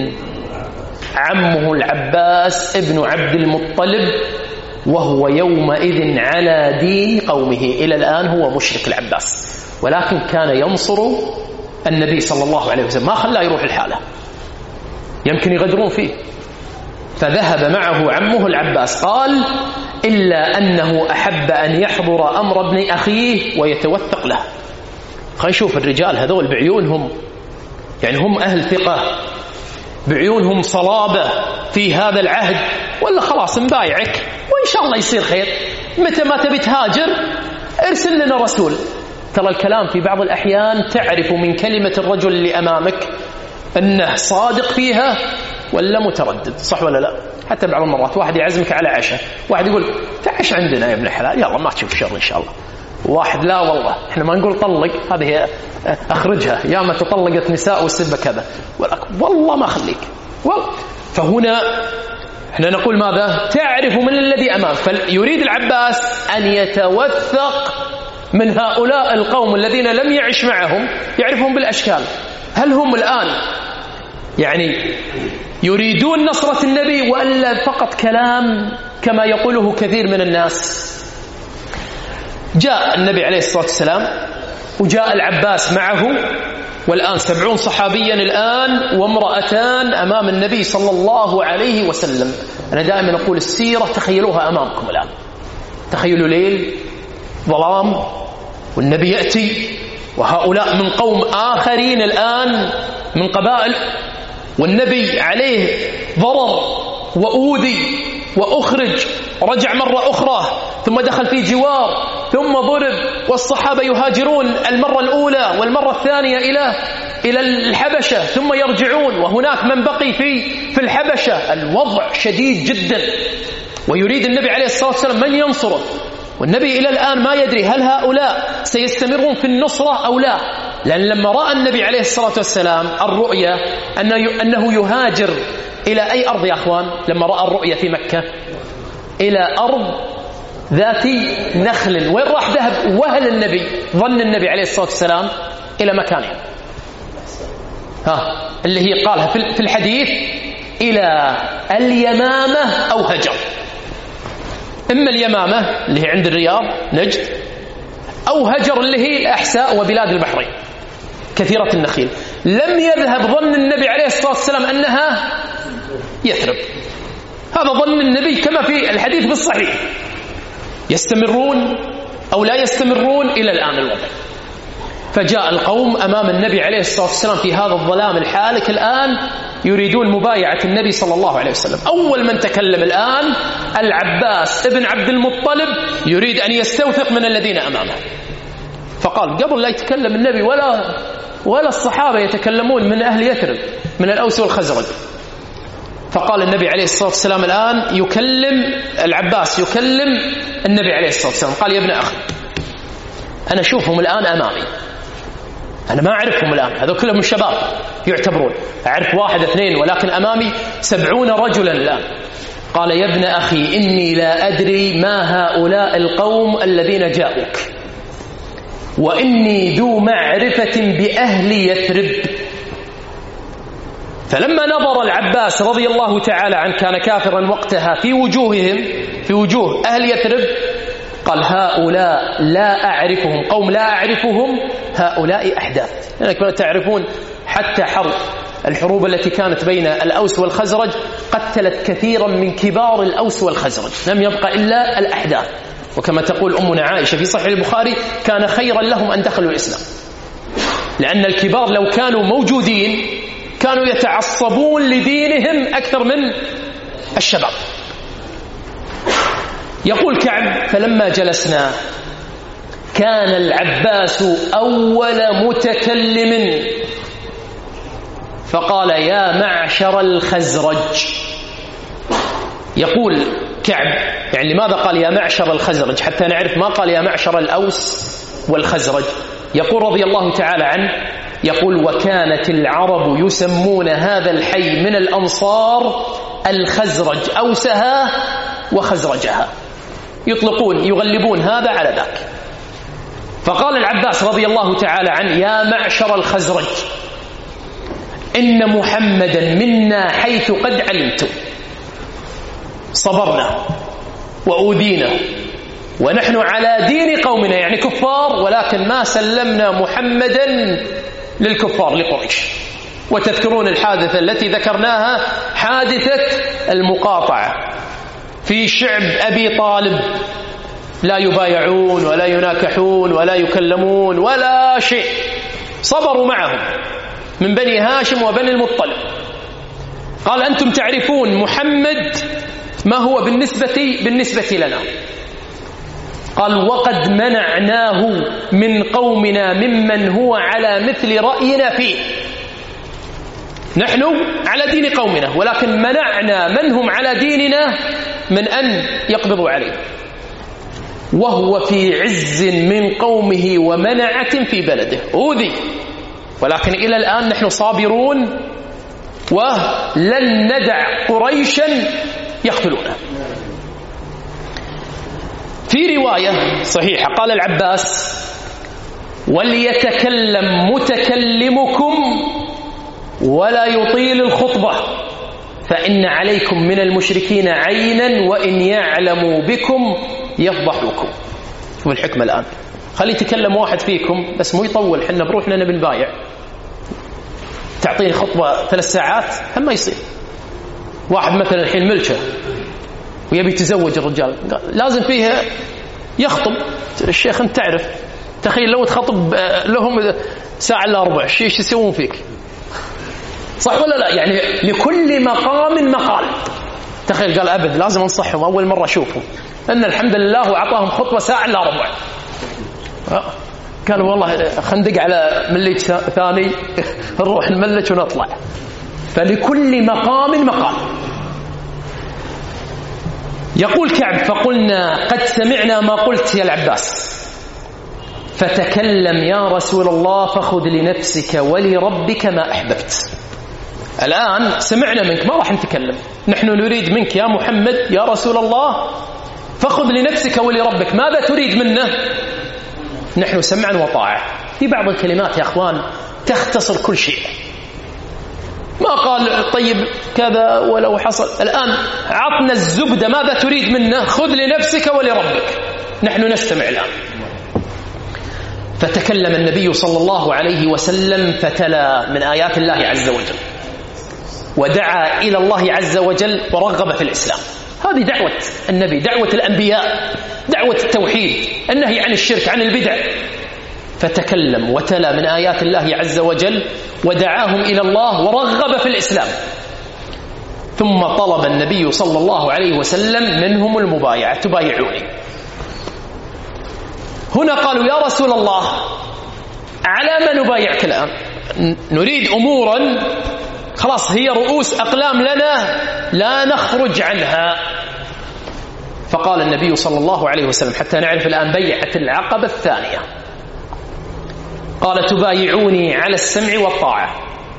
عمه العباس ابن عبد المطلب، وهو يومئذ على دين قومه. إلى الآن هو مشرك العباس، ولكن كان ينصر النبي صلى الله عليه وسلم، ما خلاه يروح الحالة، يمكن يغدرون فيه. فذهب معه عمه العباس. قال إلا أنه أحب أن يحضر أمر ابن أخيه ويتوثق له. خلينا نشوف الرجال هذول بعيونهم، يعني هم أهل ثقة، بعيونهم صلابة في هذا العهد، ولا خلاص نبايعك وإن شاء الله يصير خير، متى ما تبي تهاجر ارسل لنا رسول. ترى الكلام في بعض الأحيان تعرف من كلمة الرجل اللي أمامك أنه صادق فيها ولا متردد، صح ولا لا؟ حتى بعض المرات واحد يعزمك على عشاء، واحد يقول تعش عندنا يا ابن الحلال، يلا ما تشوف شر إن شاء الله. واحد لا والله احنا ما نقول طلق، هذه أخرجها، يا ما تطلقت نساء والسبة كذا، والله ما خليك والله. فهنا احنا نقول ماذا؟ تعرف من الذي أمام. فيريد العباس أن يتوثق من هؤلاء القوم الذين لم يعش معهم، يعرفهم بالأشكال. هل هم الآن يعني يريدون نصرة النبي وألا فقط كلام كما يقوله كثير من الناس؟ جاء النبي عليه الصلاة والسلام وجاء العباس معه، والآن 70 صحابيا الآن وامرأتان أمام النبي صلى الله عليه وسلم. أنا دائما أقول السيرة تخيلوها أمامكم الآن، تخيلوا ليل ظلام والنبي يأتي، وهؤلاء من قوم آخرين الآن من قبائل، والنبي عليه ضرر وأوذي وأخرج، رجع مرة أخرى ثم دخل في جوار ثم ضرب، والصحابة يهاجرون المرة الأولى والمرة الثانية إلى الحبشة ثم يرجعون، وهناك من بقي في الحبشة. الوضع شديد جدا، ويريد النبي عليه الصلاة والسلام من ينصره، والنبي إلى الآن ما يدري هل هؤلاء سيستمرون في النصرة أو لا. لأن لما رأى النبي عليه الصلاة والسلام الرؤيا أنه يهاجر إلى أي أرض يا أخوان؟ لما رأى الرؤيا في مكة إلى أرض ذات نخل. وين راح ذهب؟ وهل النبي ظن النبي عليه الصلاة والسلام إلى مكانه اللي هي قالها في الحديث إلى اليمامة أو هجر. إما اليمامة اللي هي عند الرياض نجد، أو هجر اللي هي الأحساء وبلاد البحرين كثيرة النخيل. لم يذهب ظن النبي عليه الصلاة والسلام أنها يثرب، هذا ظن النبي كما في الحديث بالصحيح. يستمرون أو لا يستمرون إلى الآن الوضع. فجاء القوم أمام النبي عليه الصلاة والسلام في هذا الظلام الحالك الآن يريدون مبايعة النبي صلى الله عليه وسلم. أول من تكلم الآن العباس ابن عبد المطلب، يريد أن يستوثق من الذين أمامه. فقال قبل لا يتكلم النبي ولا ولا الصحابة يتكلمون من أهل يثرب من الأوس والخزرج. فقال النبي عليه الصلاة والسلام الآن يكلم العباس، يكلم النبي عليه الصلاة والسلام، قال: يا ابن أخي، أنا أشوفهم الآن أمامي، أنا ما أعرفهم الآن، هذول كلهم شباب يعتبرون، أعرف 1 2، ولكن أمامي 70 رجلا الآن. قال: يا ابن أخي، إني لا أدري ما هؤلاء القوم الذين جاءوك، وإني ذو معرفة بأهل يثرب. فلما نظر العباس رضي الله تعالى عنه، كان كافرا وقتها، في وجوههم، في وجوه أهل يثرب، قال: هؤلاء لا أعرفهم، قوم لا أعرفهم، هؤلاء أحداث. لأنكم تعرفون حتى الحروب التي كانت بين الأوس والخزرج قتلت كثيرا من كبار الأوس والخزرج، لم يبقى إلا الأحداث. وكما تقول أمنا عائشة في صحيح البخاري: كان خيرا لهم أن دخلوا الإسلام، لأن الكبار لو كانوا موجودين كانوا يتعصبون لدينهم أكثر من الشباب. يقول كعب: فلما جلسنا كان العباس أول متكلم فقال: يا معشر الخزرج. يقول كعب: يعني لماذا قال يا معشر الخزرج حتى نعرف؟ ما قال يا معشر الأوس والخزرج. يقول رضي الله تعالى عنه، يقول: وكانت العرب يسمون هذا الحي من الأنصار الخزرج، أوسها وخزرجها، يطلقون يغلبون هذا على ذاك. فقال العباس رضي الله تعالى عنه: يا معشر الخزرج، إن محمدا منا حيث قد علمتم، صبرنا وأوذينا ونحن على دين قومنا، يعني كفار، ولكن ما سلمنا محمدا للكفار لقريش. وتذكرون الحادثة التي ذكرناها، حادثة المقاطعة في شعب أبي طالب، لا يبايعون ولا يناكحون ولا يكلمون ولا شيء، صبروا معهم من بني هاشم وبني المطلب. قال: أنتم تعرفون محمد ما هو بالنسبة لنا. قال: وقد منعناه من قومنا ممن هو على مثل رأينا فيه، نحن على دين قومنا ولكن منعنا من هم على ديننا من أن يقبضوا عليه، وهو في عز من قومه ومنعة في بلده، أوذي، ولكن إلى الآن نحن صابرون ولن ندع قريشا يقتلونه. في رواية صحيحة قال العباس: وليتكلم متكلمكم ولا يطيل الخطبة، فإن عليكم من المشركين عينا وإن يعلموا بكم يفضحوكم. شوف الحكمة الآن، خلي يتكلم واحد فيكم بس مو يطول، حنا بروحنا نبي نبايع، تعطيني خطبة 3 ساعات هم ما يصير. واحد مثلا الحين ملكه ويبي يتزوج الرجال، لازم فيها يخطب. الشيخ أنت تعرف، تخيل لو تخطب لهم ساعة إلا ربع، ايش يسوون فيك؟ صح ولا لا؟ يعني لكل مقام مقال. تخيل قال: أبد لازم أنصحهم أول مرة أشوفهم، أن الحمد لله وعطاهم خطبة ساعة إلا ربع. قالوا والله خندق على ملك ثاني نروح نملك ونطلع. فلكل مقام مقال. يقول كعب: فقلنا قد سمعنا ما قلت يا العباس، فتكلم يا رسول الله فخذ لنفسك ولربك ما أحببت. الآن سمعنا منك، ما راح نتكلم، نحن نريد منك يا محمد يا رسول الله فخذ لنفسك ولربك، ماذا تريد منا؟ نحن سمعا وطاعة. في بعض الكلمات يا أخوان تختصر كل شيء، ما قال طيب كذا ولو حصل. الآن عطنا الزبدة، ماذا تريد منا؟ خذ لنفسك ولربك، نحن نستمع الآن. فتكلم النبي صلى الله عليه وسلم فتلا من آيات الله عز وجل، ودعا إلى الله عز وجل ورغب في الإسلام. هذه دعوة النبي، دعوة الأنبياء، دعوة التوحيد، النهي عن الشرك، عن البدع. فتكلم وتلا من آيات الله عز وجل ودعاهم إلى الله ورغب في الإسلام. ثم طلب النبي صلى الله عليه وسلم منهم المبايعة، تبايعوني. هنا قالوا: يا رسول الله على ما نبايعك الآن؟ نريد أمورا خلاص هي رؤوس أقلام لنا لا نخرج عنها. فقال النبي صلى الله عليه وسلم حتى نعرف الآن بيعة العقبة الثانية، قال تبايعوني على السمع والطاعة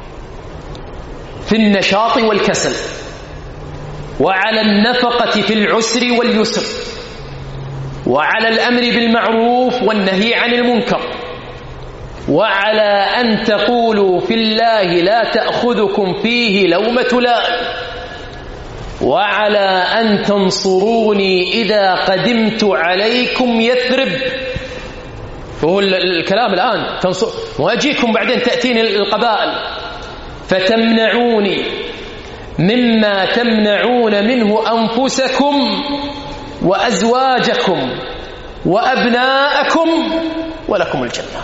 في النشاط والكسل، وعلى النفقة في العسر واليسر، وعلى الأمر بالمعروف والنهي عن المنكر، وعلى أن تقولوا في الله لا تأخذكم فيه لومة لائم، وعلى أن تنصروني إذا قدمت عليكم يثرب. وهو الكلام الآن وأجيكم بعدين تأتيني القبائل فتمنعوني مما تمنعون منه أنفسكم وأزواجكم وأبناءكم ولكم الجنة.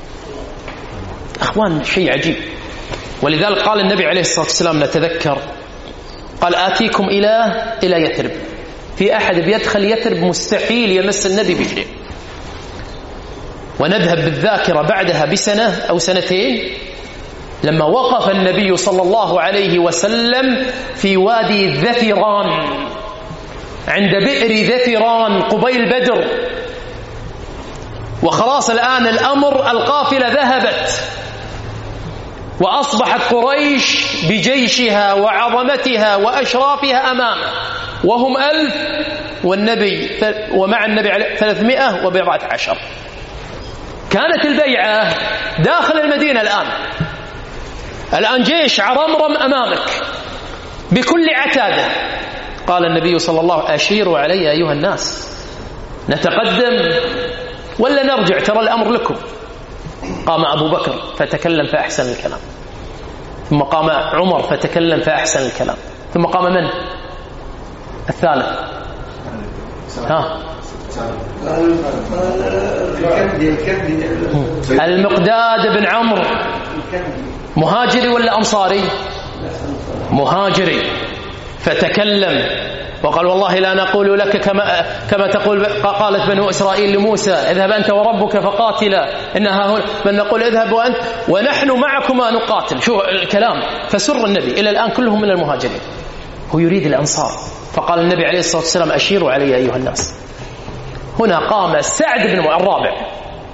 أخوان شيء عجيب. ولذلك قال النبي عليه الصلاة والسلام نتذكر قال آتيكم إلى يثرب، في أحد بيدخل يثرب مستحيل يمس النبي بجري. ونذهب بالذاكرة بعدها بسنة أو سنتين لما وقف النبي صلى الله عليه وسلم في وادي ذثران عند بئر ذثران قبيل بدر، وخلاص الآن الأمر القافلة ذهبت وأصبحت قريش بجيشها وعظمتها وأشرافها أمامه، وهم 1000 والنبي ومع النبي 314. كانت البيعة داخل المدينة. الآن جيش عرمرم أمامك بكل عتادة. قال النبي صلى الله عليه وسلم أشيروا علي أيها الناس، نتقدم ولا نرجع؟ ترى الأمر لكم. قام أبو بكر فتكلم فأحسن الكلام، ثم قام عمر فتكلم فأحسن الكلام، ثم قام من الثالث؟ المقداد بن عمرو. مهاجري ولا أنصاري؟ مهاجري. فتكلم وقال والله لا نقول لك كما تقول قالت بنو إسرائيل لموسى اذهب أنت وربك فقاتلا إنها هنا، بل نقول اذهب وأنت ونحن معكما نقاتل. شو الكلام. فسر النبي إلى الآن كلهم من المهاجرين، هو يريد الأنصار. فقال النبي عليه الصلاة والسلام أشيروا علي أيها الناس. هنا قام سعد بن الرابع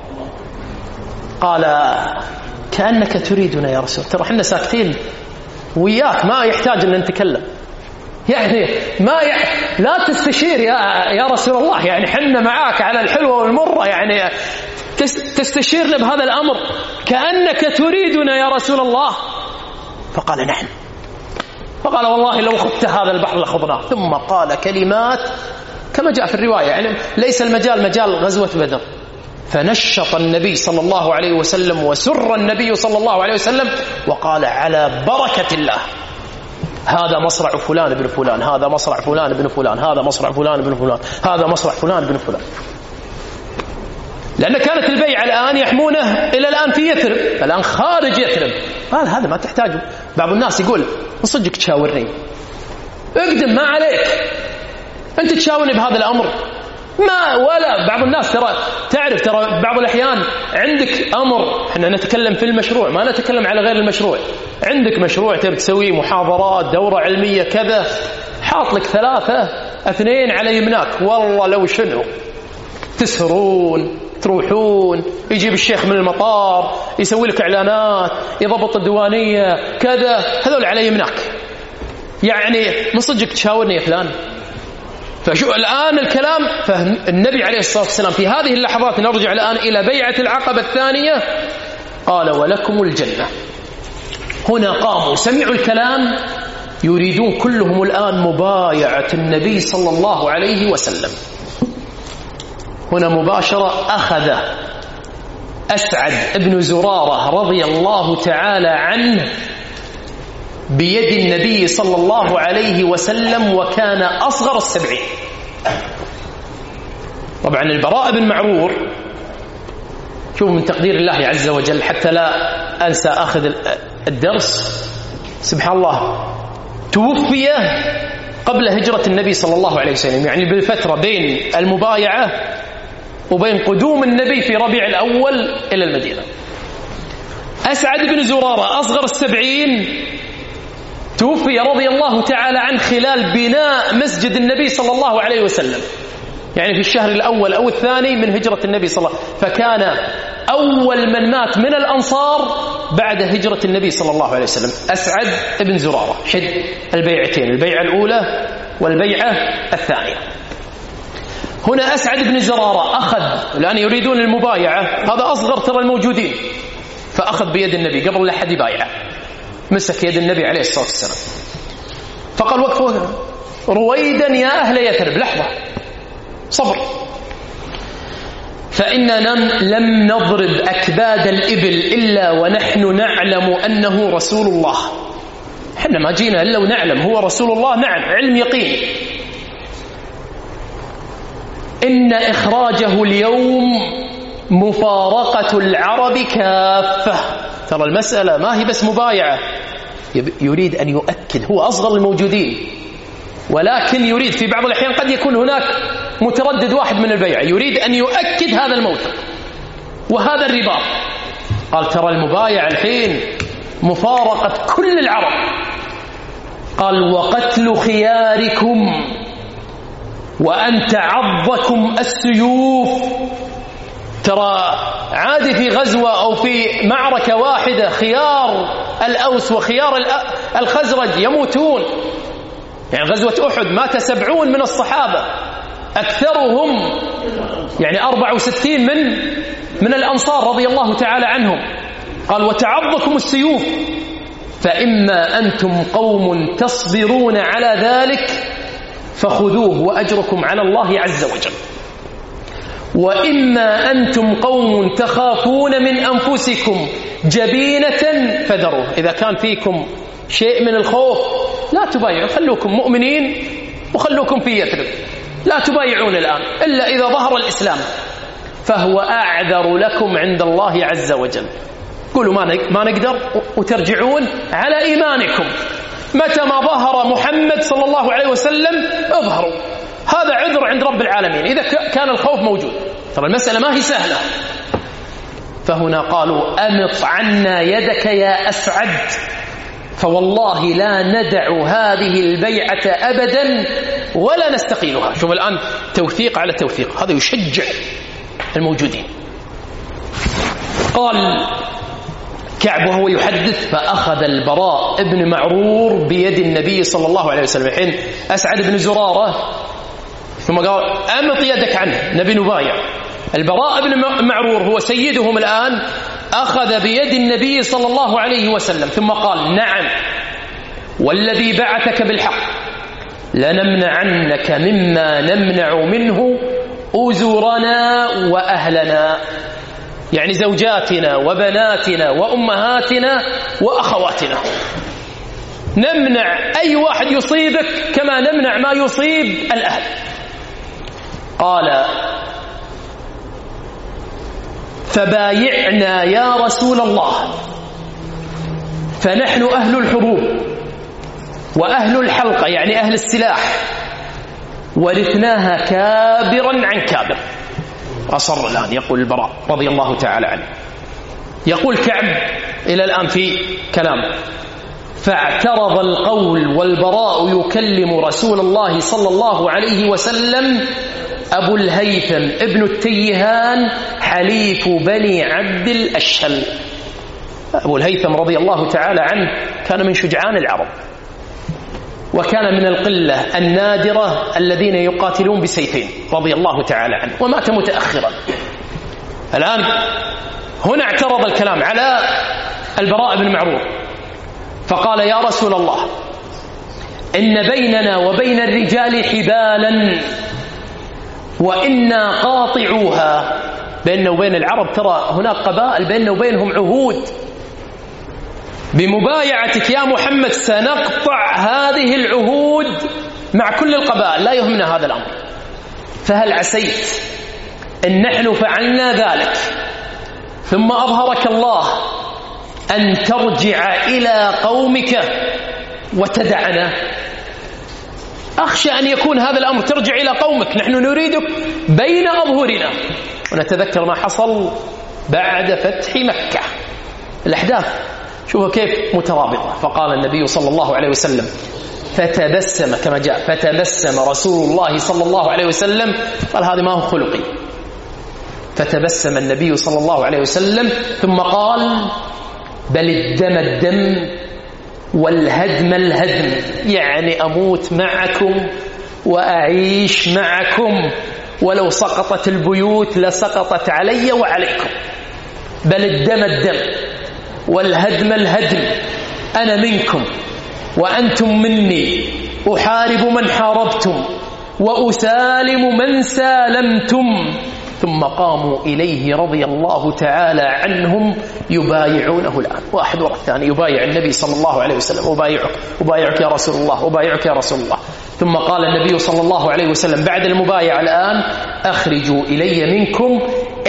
قال كأنك تريدنا يا رسول، ترى احنا ساكتين وياك ما يحتاج أن نتكلم، يعني لا تستشير يا رسول الله، يعني حنا معاك على الحلوة والمرة، يعني تستشيرنا بهذا الأمر، كأنك تريدنا يا رسول الله. فقال نعم. فقال والله لو خضت هذا البحر لخضناه. ثم قال كلمات كما جاء في الرواية، يعني ليس المجال مجال غزوة بدر. فنشط النبي صلى الله عليه وسلم وسر النبي صلى الله عليه وسلم وقال على بركة الله هذا مصرع فلان بن فلان، هذا مصرع فلان بن فلان، هذا مصرع فلان بن فلان، هذا مصرع فلان بن فلان. لأن كانت البيعة الآن يحمونه إلى الآن في يثرب، الآن خارج يثرب. قال هذا ما تحتاجه. بعض الناس يقول صدق تشاورني، اقدم ما عليك، أنت تشاورني بهذا الأمر ما ولا. بعض الناس ترى بعض الأحيان عندك أمر، احنا نتكلم في المشروع ما نتكلم على غير المشروع. عندك مشروع تبي تسوي محاضرات دورة علمية كذا، حاط لك 3 2 على يمناك، والله لو شنو تسهرون تروحون، يجيب الشيخ من المطار يسوي لك إعلانات، يضبط الديوانية كذا، هذول على يمناك. يعني من صدقك تشاورني يا فلان. فشو الآن الكلام. فالنبي عليه الصلاة والسلام في هذه اللحظات، نرجع الآن إلى بيعة العقبة الثانية، قال ولكم الجنة. هنا قاموا سمعوا الكلام يريدون كلهم الآن مبايعة النبي صلى الله عليه وسلم. هنا مباشرة أخذ أسعد بن زرارة رضي الله تعالى عنه بيد النبي صلى الله عليه وسلم، وكان أصغر 70. طبعا البراء بن معرور، شوف من تقدير الله عز وجل حتى لا أنسى أخذ الدرس، سبحان الله توفي قبل هجرة النبي صلى الله عليه وسلم، يعني بالفترة بين المبايعة وبين قدوم النبي في ربيع الأول إلى المدينة. أسعد بن زرارة أصغر 70 توفي رضي الله تعالى عنه خلال بناء مسجد النبي صلى الله عليه وسلم، يعني في الشهر الأول أو الثاني من هجرة النبي صلى الله عليه وسلم، فكان أول من مات من الأنصار بعد هجرة النبي صلى الله عليه وسلم أسعد بن زرارة، شد البيعتين، البيعة الأولى والبيعة الثانية. هنا أسعد بن زرارة أخذ، الآن يريدون المبايعة، هذا أصغر ترى الموجودين، فأخذ بيد النبي قبل لا أحد يبايعه، مسك يد النبي عليه الصلاة والسلام فقال وقفوا رويدا يا أهل يثرب، لحظة صبر، فإننا لم نضرب أكباد الإبل إلا ونحن نعلم أنه رسول الله. احنا ما جينا إلا ونعلم هو رسول الله، نعم علم يقين. إن إخراجه اليوم مفارقة العرب كافة. ترى المسألة ما هي بس مبايعة، يريد أن يؤكد، هو أصغر الموجودين، ولكن يريد في بعض الأحيان قد يكون هناك متردد واحد من البيعة، يريد أن يؤكد هذا الموثق وهذا الرباط. قال ترى المبايع الحين مفارقة كل العرب. قال وقتل خياركم وأن تعضكم السيوف. ترى عادي في غزوة أو في معركة واحدة خيار الأوس وخيار الخزرج يموتون، يعني غزوة أحد مات 70 من الصحابة، أكثرهم يعني 64 من الأنصار رضي الله تعالى عنهم. قال وتعضكم السيوف، فإما أنتم قوم تصبرون على ذلك فخذوه وأجركم على الله عز وجل، وإما أنتم قوم تخافون من أنفسكم جبينة فذروه. إذا كان فيكم شيء من الخوف لا تبايعوا، خلوكم مؤمنين وخلوكم في يثرب، لا تبايعون الآن إلا إذا ظهر الإسلام، فهو أعذر لكم عند الله عز وجل. قولوا ما نقدر وترجعون على إيمانكم، متى ما ظهر محمد صلى الله عليه وسلم اظهروا، هذا عذر عند رب العالمين إذا كان الخوف موجود. ترى المسألة ما هي سهلة. فهنا قالوا أمط عنا يدك يا أسعد، فوالله لا ندع هذه البيعة أبدا ولا نستقيلها. شوف الآن توثيق على توثيق، هذا يشجع الموجودين. قال كعب وهو يحدث فأخذ البراء بن معرور بيد النبي صلى الله عليه وسلم. الحين أسعد بن زرارة ثم قال أمط يدك عنه نبي نبايع. البراء بن معرور هو سيدهم الآن، أخذ بيد النبي صلى الله عليه وسلم ثم قال نعم والذي بعثك بالحق لنمنعنك مما نمنع منه أزورنا وأهلنا، يعني زوجاتنا وبناتنا وأمهاتنا وأخواتنا، نمنع أي واحد يصيبك كما نمنع ما يصيب الأهل. قال فبايعنا يا رسول الله، فنحن أهل الحروب وأهل الحلقة يعني أهل السلاح، ورثناها كابرا عن كابر. أصر الآن يقول البراء رضي الله تعالى عنه. يقول كعب إلى الآن في كلام فاعترض القول والبراء يكلم رسول الله صلى الله عليه وسلم أبو الهيثم ابن التيهان حليف بني عبد الأشهل. أبو الهيثم رضي الله تعالى عنه كان من شجعان العرب، وكان من القلة النادرة الذين يقاتلون بسيفين رضي الله تعالى عنه، ومات متأخرا. الآن هنا اعترض الكلام على البراء بن معرور فقال يا رسول الله إن بيننا وبين الرجال حبالا وإنا قاطعوها. بيننا وبين العرب ترى هناك قبائل بيننا وبينهم عهود، بمبايعتك يا محمد سنقطع هذه العهود مع كل القبائل، لا يهمنا هذا الأمر. فهل عسيت إن نحن فعلنا ذلك ثم أظهرك الله أن ترجع إلى قومك وتدعنا؟ أخشى أن يكون هذا الأمر ترجع إلى قومك، نحن نريدك بين أظهرنا. ونتذكر ما حصل بعد فتح مكة، الأحداث شوفوا كيف مترابطة. فقال النبي صلى الله عليه وسلم فتبسم كما جاء فتبسم رسول الله صلى الله عليه وسلم، قال هذا ما هو خلقي. فتبسم النبي صلى الله عليه وسلم ثم قال بل الدم الدم والهدم الهدم، يعني أموت معكم وأعيش معكم، ولو سقطت البيوت لسقطت علي وعليكم. بل الدم الدم والهدم الهدم، أنا منكم وأنتم مني، أحارب من حاربتم وأسالم من سالمتم. ثم قاموا إليه رضي الله تعالى عنهم يبايعونه الآن، واحد ورا الثاني يبايع النبي صلى الله عليه وسلم، أبايعك يا رسول الله، أبايعك يا رسول الله. ثم قال النبي صلى الله عليه وسلم بعد المبايعة الآن أخرجوا إلي منكم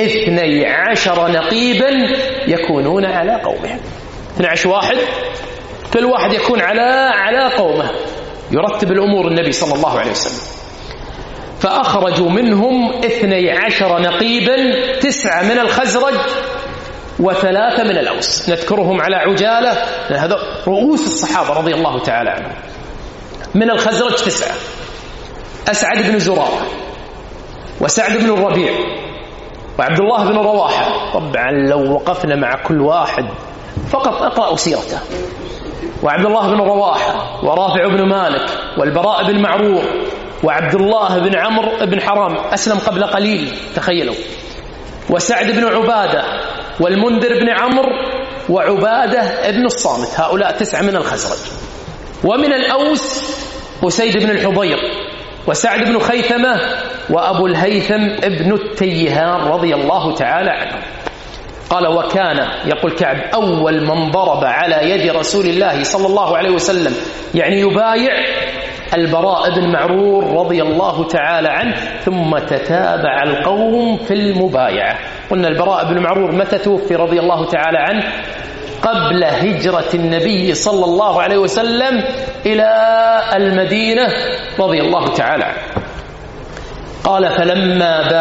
12 نقيبا يكونون على قومهم. 12 واحد، كل واحد يكون على قومه، يرتب الأمور النبي صلى الله عليه وسلم. فأخرجوا منهم 12 نقيبا، 9 من الخزرج و3 من الأوس، نذكرهم على عجالة، هذا رؤوس الصحابة رضي الله تعالى عنهم. من الخزرج 9، أسعد بن زرارة وسعد بن الربيع وعبد الله بن رواحة. طبعا لو وقفنا مع كل واحد فقط اقرأوا سيرته. وعبد الله بن رواحة ورافع بن مالك والبراء بن معرور وعبد الله بن عمرو بن حرام أسلم قبل قليل، تخيلوا. وسعد بن عبادة والمنذر بن عمرو وعبادة بن الصامت، هؤلاء 9 من الخزرج. ومن الأوس أسيد بن الحضير وسعد بن خيثمة وأبو الهيثم ابن التيهان رضي الله تعالى عنه. قال وكان يقول كعب أول من ضرب على يد رسول الله صلى الله عليه وسلم يعني يبايع البراء بن معرور رضي الله تعالى عنه، ثم تتابع القوم في المبايعة. قلنا البراء بن معرور متى توفي رضي الله تعالى عنه؟ قبل هجرة النبي صلى الله عليه وسلم إلى المدينة رضي الله تعالى عنه. قال فلما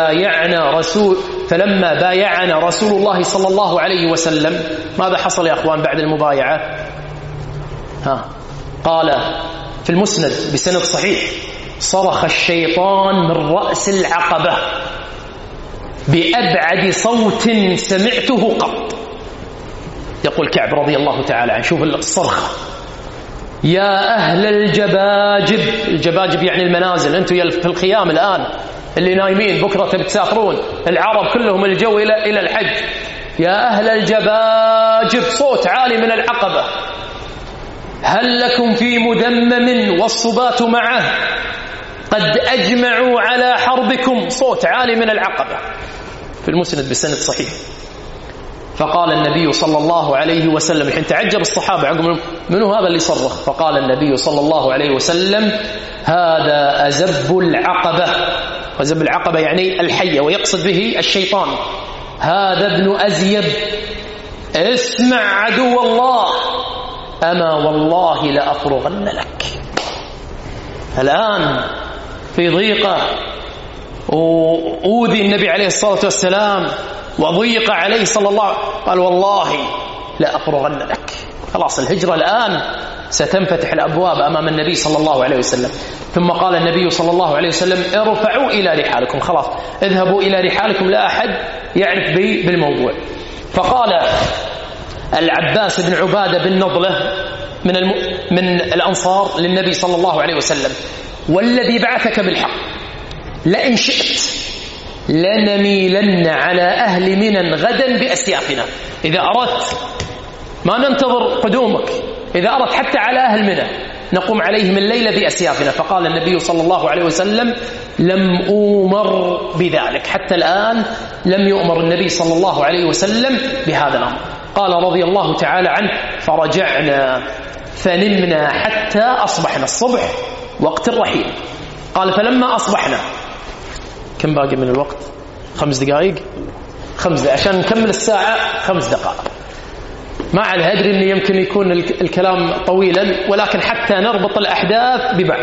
بايعنا رسول الله صلى الله عليه وسلم، ماذا حصل يا أخوان بعد المبايعة؟ قال في المسند بسند صحيح صرخ الشيطان من رأس العقبة بأبعد صوت سمعته قط. يقول كعب رضي الله تعالى عنه، شوف الصرخة، يا أهل الجباجب، الجباجب يعني المنازل، أنتم في الخيام الآن اللي نايمين، بكرة بتسافرون، العرب كلهم الجو إلى الحج، يا أهل الجباجب، صوت عالي من العقبة، هل لكم في مدمم والصبات معه قد أجمعوا على حربكم، صوت عالي من العقبة، في المسند بسند صحيح. فقال النبي صلى الله عليه وسلم، الحين تعجب الصحابة عقب منه هذا اللي صرخ، فقال النبي صلى الله عليه وسلم هذا أزب العقبة، أزب العقبة يعني الحية، ويقصد به الشيطان، هذا ابن أزيب، اسمع عدو الله، أما والله لأفرغن لك. الآن في ضيقة وأوذي النبي عليه الصلاة والسلام وضيق عليه صلى الله عليه وسلم، قال والله لأفرغن لك. خلاص الهجرة الآن ستنفتح الأبواب أمام النبي صلى الله عليه وسلم. ثم قال النبي صلى الله عليه وسلم ارفعوا إلى رحالكم، خلاص اذهبوا إلى رحالكم، لا أحد يعرف بالموضوع. فقال العباس بن عبادة بن نضلة من الأنصار للنبي صلى الله عليه وسلم، والذي بعثك بالحق لئن شئت لنميلن على أهل منى غدا بأسيافنا، إذا أردت ما ننتظر قدومك، إذا أردت حتى على أهل منى نقوم عليهم الليلة بأسيافنا. فقال النبي صلى الله عليه وسلم لم أؤمر بذلك، حتى الآن لم يؤمر النبي صلى الله عليه وسلم بهذا الأمر. قال رضي الله تعالى عنه فرجعنا فنمنا حتى أصبحنا، الصبح وقت الرحيل. قال فلما أصبحنا، كم باقي من الوقت؟ 5 دقائق، 5 دقائق عشان نكمل الساعة، 5 دقائق. ما على أدري أن يمكن يكون الكلام طويلا، ولكن حتى نربط الأحداث ببعض.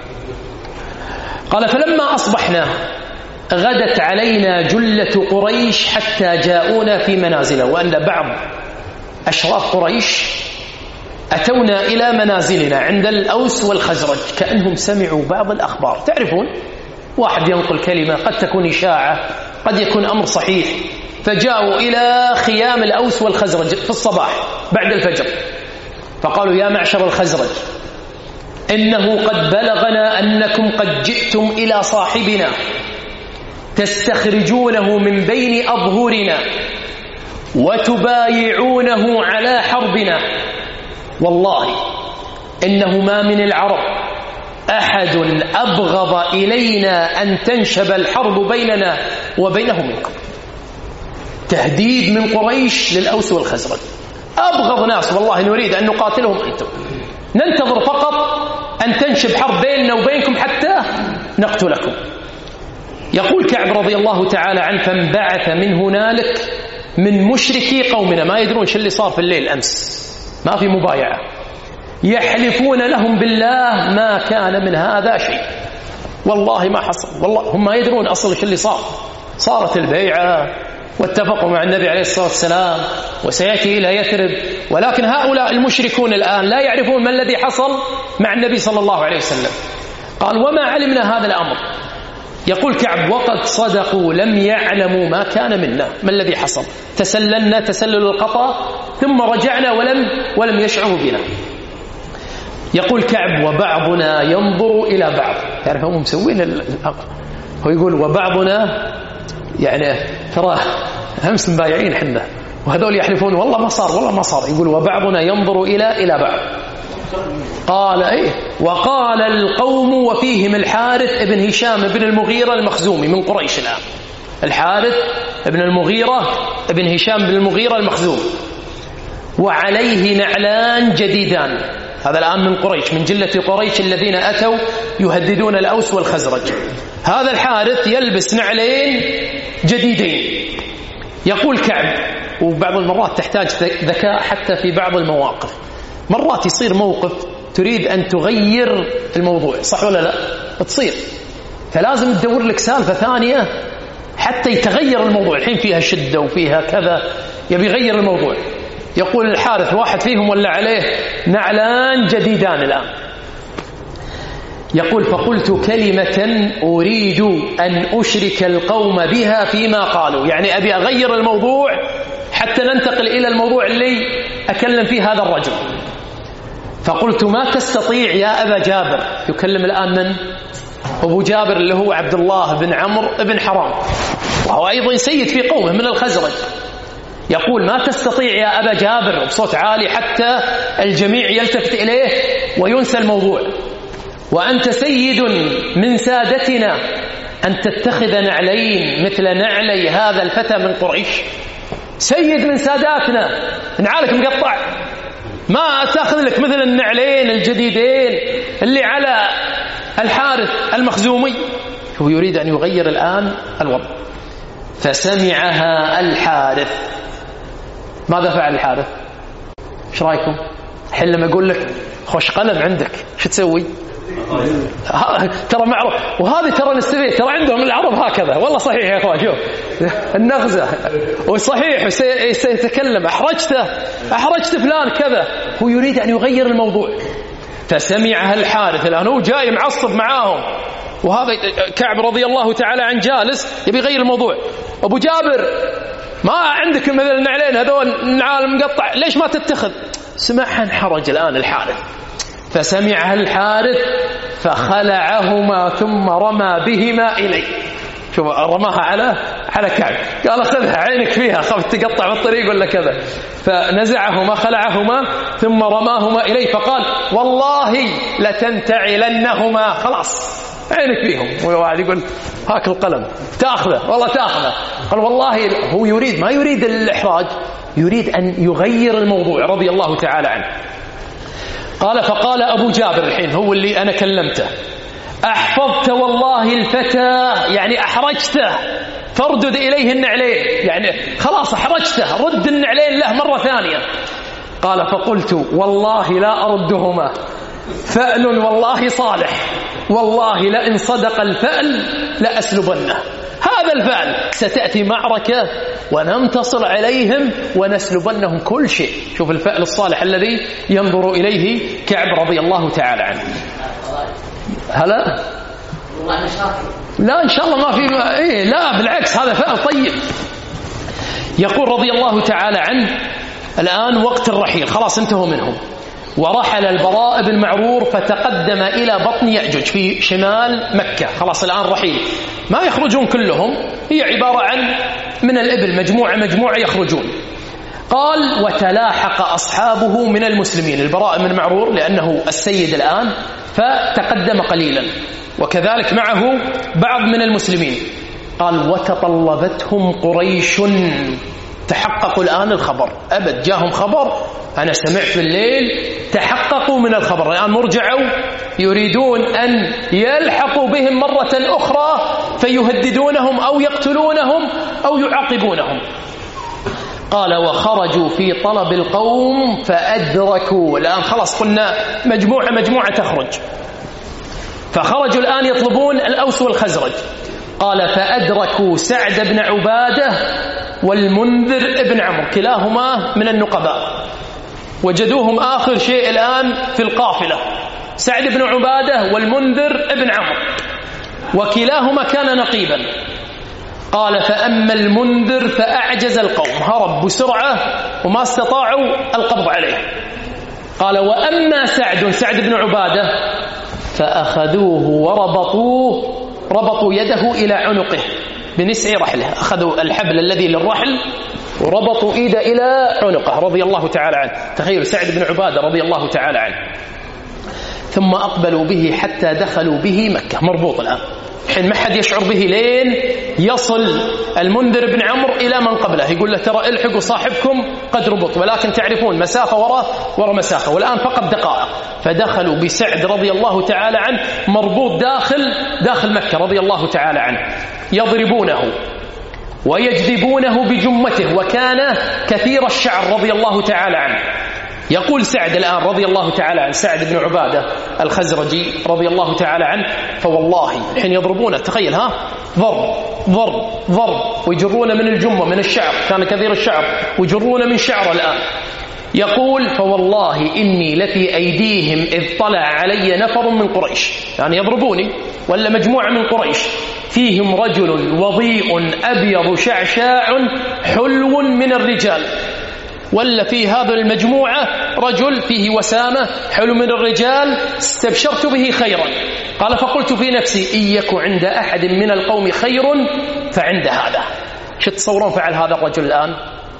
قال فلما أصبحنا غدت علينا جلة قريش حتى جاءونا في منازله، وأن بعض أشراف قريش أتونا إلى منازلنا عند الأوس والخزرج كأنهم سمعوا بعض الأخبار. تعرفون واحد ينقل كلمة قد تكون إشاعة قد يكون أمر صحيح، فجاءوا إلى خيام الأوس والخزرج في الصباح بعد الفجر فقالوا يا معشر الخزرج إنه قد بلغنا أنكم قد جئتم إلى صاحبنا تستخرجونه من بين أظهرنا وتبايعونه على حربنا، والله إنه ما من العرب أحد أبغض إلينا أن تنشب الحرب بيننا وبينه منكم. تهديد من قريش للأوس والخزرج، أبغض ناس والله نريد أن نقاتلهم أنتم، ننتظر فقط أن تنشب حرب بيننا وبينكم حتى نقتلكم. يقول كعب رضي الله تعالى عنه فانبعث من هنالك من مشركي قومنا، ما يدرون شو اللي صار في الليل أمس، ما في مبايعة، يحلفون لهم بالله ما كان من هذا شيء، والله ما حصل، والله هم ما يدرون أصلا شو اللي صار. صارت البيعة واتفقوا مع النبي عليه الصلاة والسلام وسيأتي إلى يثرب، ولكن هؤلاء المشركون الآن لا يعرفون ما الذي حصل مع النبي صلى الله عليه وسلم. قال وما علمنا هذا الأمر. يقول كعب وقد صدقوا لم يعلموا ما كان منا، ما الذي حصل، تسللنا تسلل القطا ثم رجعنا ولم يشعروا بنا. يقول كعب وبعضنا ينظر إلى بعض، يعني هم مسوين الأمر، هو يقول وبعضنا يعني ترى همس مبايعين حنا وهذول يحلفون والله ما صار والله ما صار، يقول وبعضنا ينظر إلى بعض. قال إيه وقال القوم وفيهم الحارث ابن هشام ابن المغيرة المخزومي من قريش الآن، الحارث ابن المغيرة ابن هشام بن المغيرة المخزومي وعليه نعلان جديدان، هذا الآن من قريش من جلة قريش الذين أتوا يهددون الأوس والخزرج. هذا الحارث يلبس نعلين جديدين. يقول كعب وبعض المرات تحتاج ذكاء حتى في بعض المواقف، مرات يصير موقف تريد أن تغير الموضوع، صح ولا لا؟ تصير فلازم تدور لك سالفة ثانية حتى يتغير الموضوع، الحين فيها شدة وفيها كذا يبي يغير الموضوع. يقول الحارث واحد فيهم ولا عليه نعلان جديدان الآن. يقول فقلت كلمة أريد أن أشرك القوم بها فيما قالوا، يعني أبي أغير الموضوع حتى ننتقل إلى الموضوع اللي أكلم فيه هذا الرجل. فقلت ما تستطيع يا أبا جابر، يكلم الآن من؟ أبو جابر اللي هو عبد الله بن عمرو بن حرام، وهو أيضا سيد في قومه من الخزرج. يقول ما تستطيع يا أبا جابر بصوت عالي حتى الجميع يلتفت إليه وينسى الموضوع، وأنت سيد من سادتنا أن تتخذ نعلين مثل نعلي هذا الفتى من قريش، سيد من ساداتنا نعالك مقطع، ما تأخذ لك مثل النعلين الجديدين اللي على الحارث المخزومي. هو يريد أن يغير الآن الوضع. فسمعها الحارث. ماذا فعل الحارث؟ ايش رايكم؟ الحين لما اقول لك خوش قلم عندك شو تسوي؟ ترى معروف، وهذه ترى نستفيد، ترى عندهم العرب هكذا، والله صحيح يا اخوان، شوف النغزه وصحيح سيتكلم احرجت فلان كذا، هو يريد ان يغير الموضوع. فسمعها الحارث، الان هو جاي معصب معاهم، وهذا كعب رضي الله تعالى عن جالس يبي يغير الموضوع. ابو جابر ما عندك مثل النعلين هذول نعال مقطع، ليش ما تتخذ؟ سمعها انحرج الآن الحارث. فسمعها الحارث فخلعهما ثم رمى بهما إليه. شوف رماها على كعب، قال خذها عينك فيها، خفت تقطع في الطريق ولا كذا. فنزعهما خلعهما ثم رماهما إليه فقال والله لتنتعلنهما، خلاص عينك فيهم. وواحد يقول هاك القلم تأخذه، والله تأخذه. قال والله هو يريد، ما يريد الإحراج، يريد أن يغير الموضوع رضي الله تعالى عنه. قال فقال أبو جابر الحين هو اللي أنا كلمته أحفظت والله الفتى، يعني أحرجته، فاردد إليه النعلين، يعني خلاص أحرجته، رد النعلين له مرة ثانية. قال فقلت والله لا أردهما، فأل والله صالح، والله لئن صدق الفأل لأسلبنه. هذا الفأل ستأتي معركة وننتصر عليهم ونسلبنهم كل شيء. شوف الفعل الصالح الذي ينظر إليه كعب رضي الله تعالى عنه. هلا لا إن شاء الله ما في لا بالعكس هذا فعل طيب. يقول رضي الله تعالى عنه الآن وقت الرحيل خلاص انتهوا منهم، ورحل البراء بن معرور فتقدم إلى بطن يأجوج في شمال مكة. خلاص الآن رحيل، ما يخرجون كلهم، هي عبارة عن من الإبل مجموعة يخرجون. قال وتلاحق أصحابه من المسلمين، البراء بن معرور لأنه السيد الآن فتقدم قليلا، وكذلك معه بعض من المسلمين. قال وتطلبتهم قريش، تحققوا الآن الخبر، أبد جاهم خبر أنا سمعت في الليل، تحققوا من الخبر، الآن مرجعوا يريدون أن يلحقوا بهم مرة أخرى فيهددونهم أو يقتلونهم أو يعاقبونهم. قال وخرجوا في طلب القوم فأدركوا، الآن خلاص قلنا مجموعة تخرج، فخرجوا الآن يطلبون الأوس والخزرج. قال فأدركوا سعد بن عبادة والمنذر ابن عمرو، كلاهما من النقباء، وجدوهم آخر شيء الآن في القافلة، سعد بن عبادة والمنذر ابن عمرو، وكلاهما كان نقيبا. قال فأما المنذر فأعجز القوم، هرب بسرعة وما استطاعوا القبض عليه. قال وأما سعد بن عبادة فأخذوه ربطوا يده إلى عنقه بنسع رحله، أخذوا الحبل الذي للرحل وربطوا إيده إلى عنقه رضي الله تعالى عنه. تخيل سعد بن عبادة رضي الله تعالى عنه. ثم أقبلوا به حتى دخلوا به مكة، مربوط الآن، حين ما حد يشعر به لين يصل المنذر بن عمرو إلى من قبله، يقول له ترى الحقوا صاحبكم قد ربط، ولكن تعرفون مسافة وراء مسافة، والآن فقط دقائق. فدخلوا بسعد رضي الله تعالى عنه مربوط داخل مكة رضي الله تعالى عنه، يضربونه ويجذبونه بجمته، وكان كثير الشعر رضي الله تعالى عنه. يقول سعد الآن رضي الله تعالى عنه، سعد بن عبادة الخزرجي رضي الله تعالى عنه، فوالله حين يضربونه، تخيل ضرب ويجرون من الجمة من الشعر، كان كثير الشعر، ويجرون من شعر الآن. يقول فوالله إني لفي أيديهم إذ طلع علي نفر من قريش، يعني يضربوني ولا مجموعة من قريش، فيهم رجل وضيء أبيض شعشاع حلو من الرجال، ولا في هذا المجموعة رجل فيه وسامة حلو من الرجال، استبشرت به خيرا. قال فقلت في نفسي إن يك عند أحد من القوم خير فعند هذا. شو تصورون فعل هذا الرجل الآن؟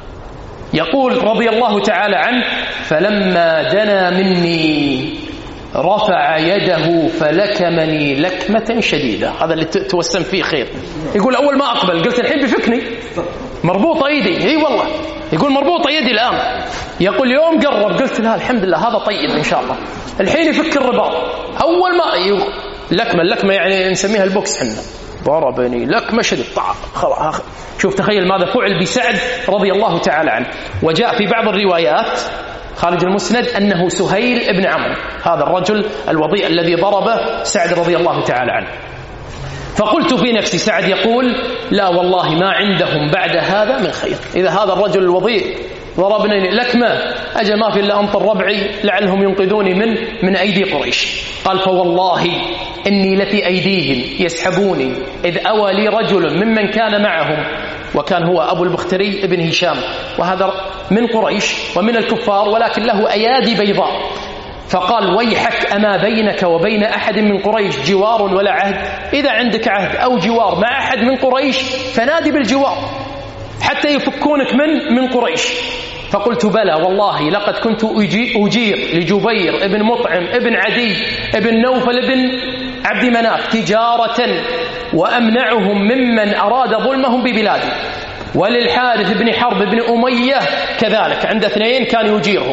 يقول رضي الله تعالى عنه فلما دنا مني رفع يده فلكمني لكمة شديدة. هذا اللي توسم فيه خير. يقول أول ما أقبل قلت الحين بفكني، مربوطة يدي، اي والله يقول مربوطة يدي الآن. يقول يوم قرب قلت لا الحمد لله هذا طيب إن شاء الله، الحين يفك الرباط. أول ما لكمة يعني نسميها البوكس حنا، ضربني لكمة شديد خلاص. شوف تخيل ماذا فعل بسعد رضي الله تعالى عنه. وجاء في بعض الروايات خارج المسند أنه سهيل ابن عمرو، هذا الرجل الوضيء الذي ضربه سعد رضي الله تعالى عنه. فقلت في نفسي، سعد يقول لا والله ما عندهم بعد هذا من خير، إذا هذا الرجل الوضيء ضربني لكمة أجل ما في إلا أنطر ربعي لعلهم ينقذوني من أيدي قريش. قال فوالله إني لفي أيديهم يسحبوني إذ أوى لي رجل ممن كان معهم، وكان هو أبو البختري ابن هشام، وهذا من قريش ومن الكفار ولكن له أيادي بيضاء. فقال ويحك أما بينك وبين أحد من قريش جوار ولا عهد؟ إذا عندك عهد أو جوار مع أحد من قريش فنادي بالجوار حتى يفكونك من قريش. فقلت بلى والله لقد كنت أجير لجبير ابن مطعم ابن عدي ابن نوفل ابن عبد مناف تجارة وأمنعهم ممن أراد ظلمهم ببلادي، وللحارث بن حرب بن أمية كذلك، عند اثنين كان يجيرهم.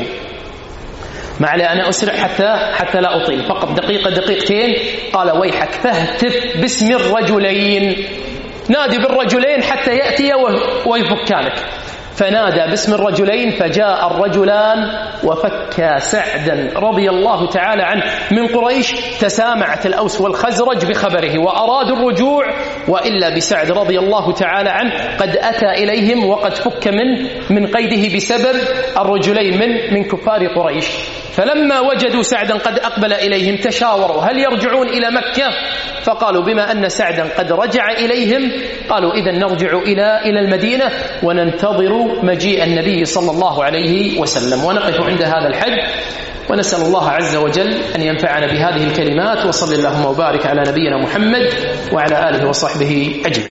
ما علي أنا أسرع حتى لا أطيل، فقط دقيقتين. قال ويحك فاهتف باسم الرجلين، نادي بالرجلين حتى يأتي ويفكانك. فنادى باسم الرجلين فجاء الرجلان وفكا سعدا رضي الله تعالى عنه من قريش. تسامعت الأوس والخزرج بخبره وأرادوا الرجوع، وإلا بسعد رضي الله تعالى عنه قد أتى إليهم وقد فك من قيده بسبب الرجلين من كفار قريش. فلما وجدوا سعدا قد أقبل إليهم تشاوروا هل يرجعون إلى مكة؟ فقالوا بما أن سعدا قد رجع إليهم قالوا إذن نرجع إلى المدينة وننتظر مجيء النبي صلى الله عليه وسلم. ونقف عند هذا الحد ونسأل الله عز وجل أن ينفعنا بهذه الكلمات. وصل اللهم وبارك على نبينا محمد وعلى آله وصحبه أجمعين.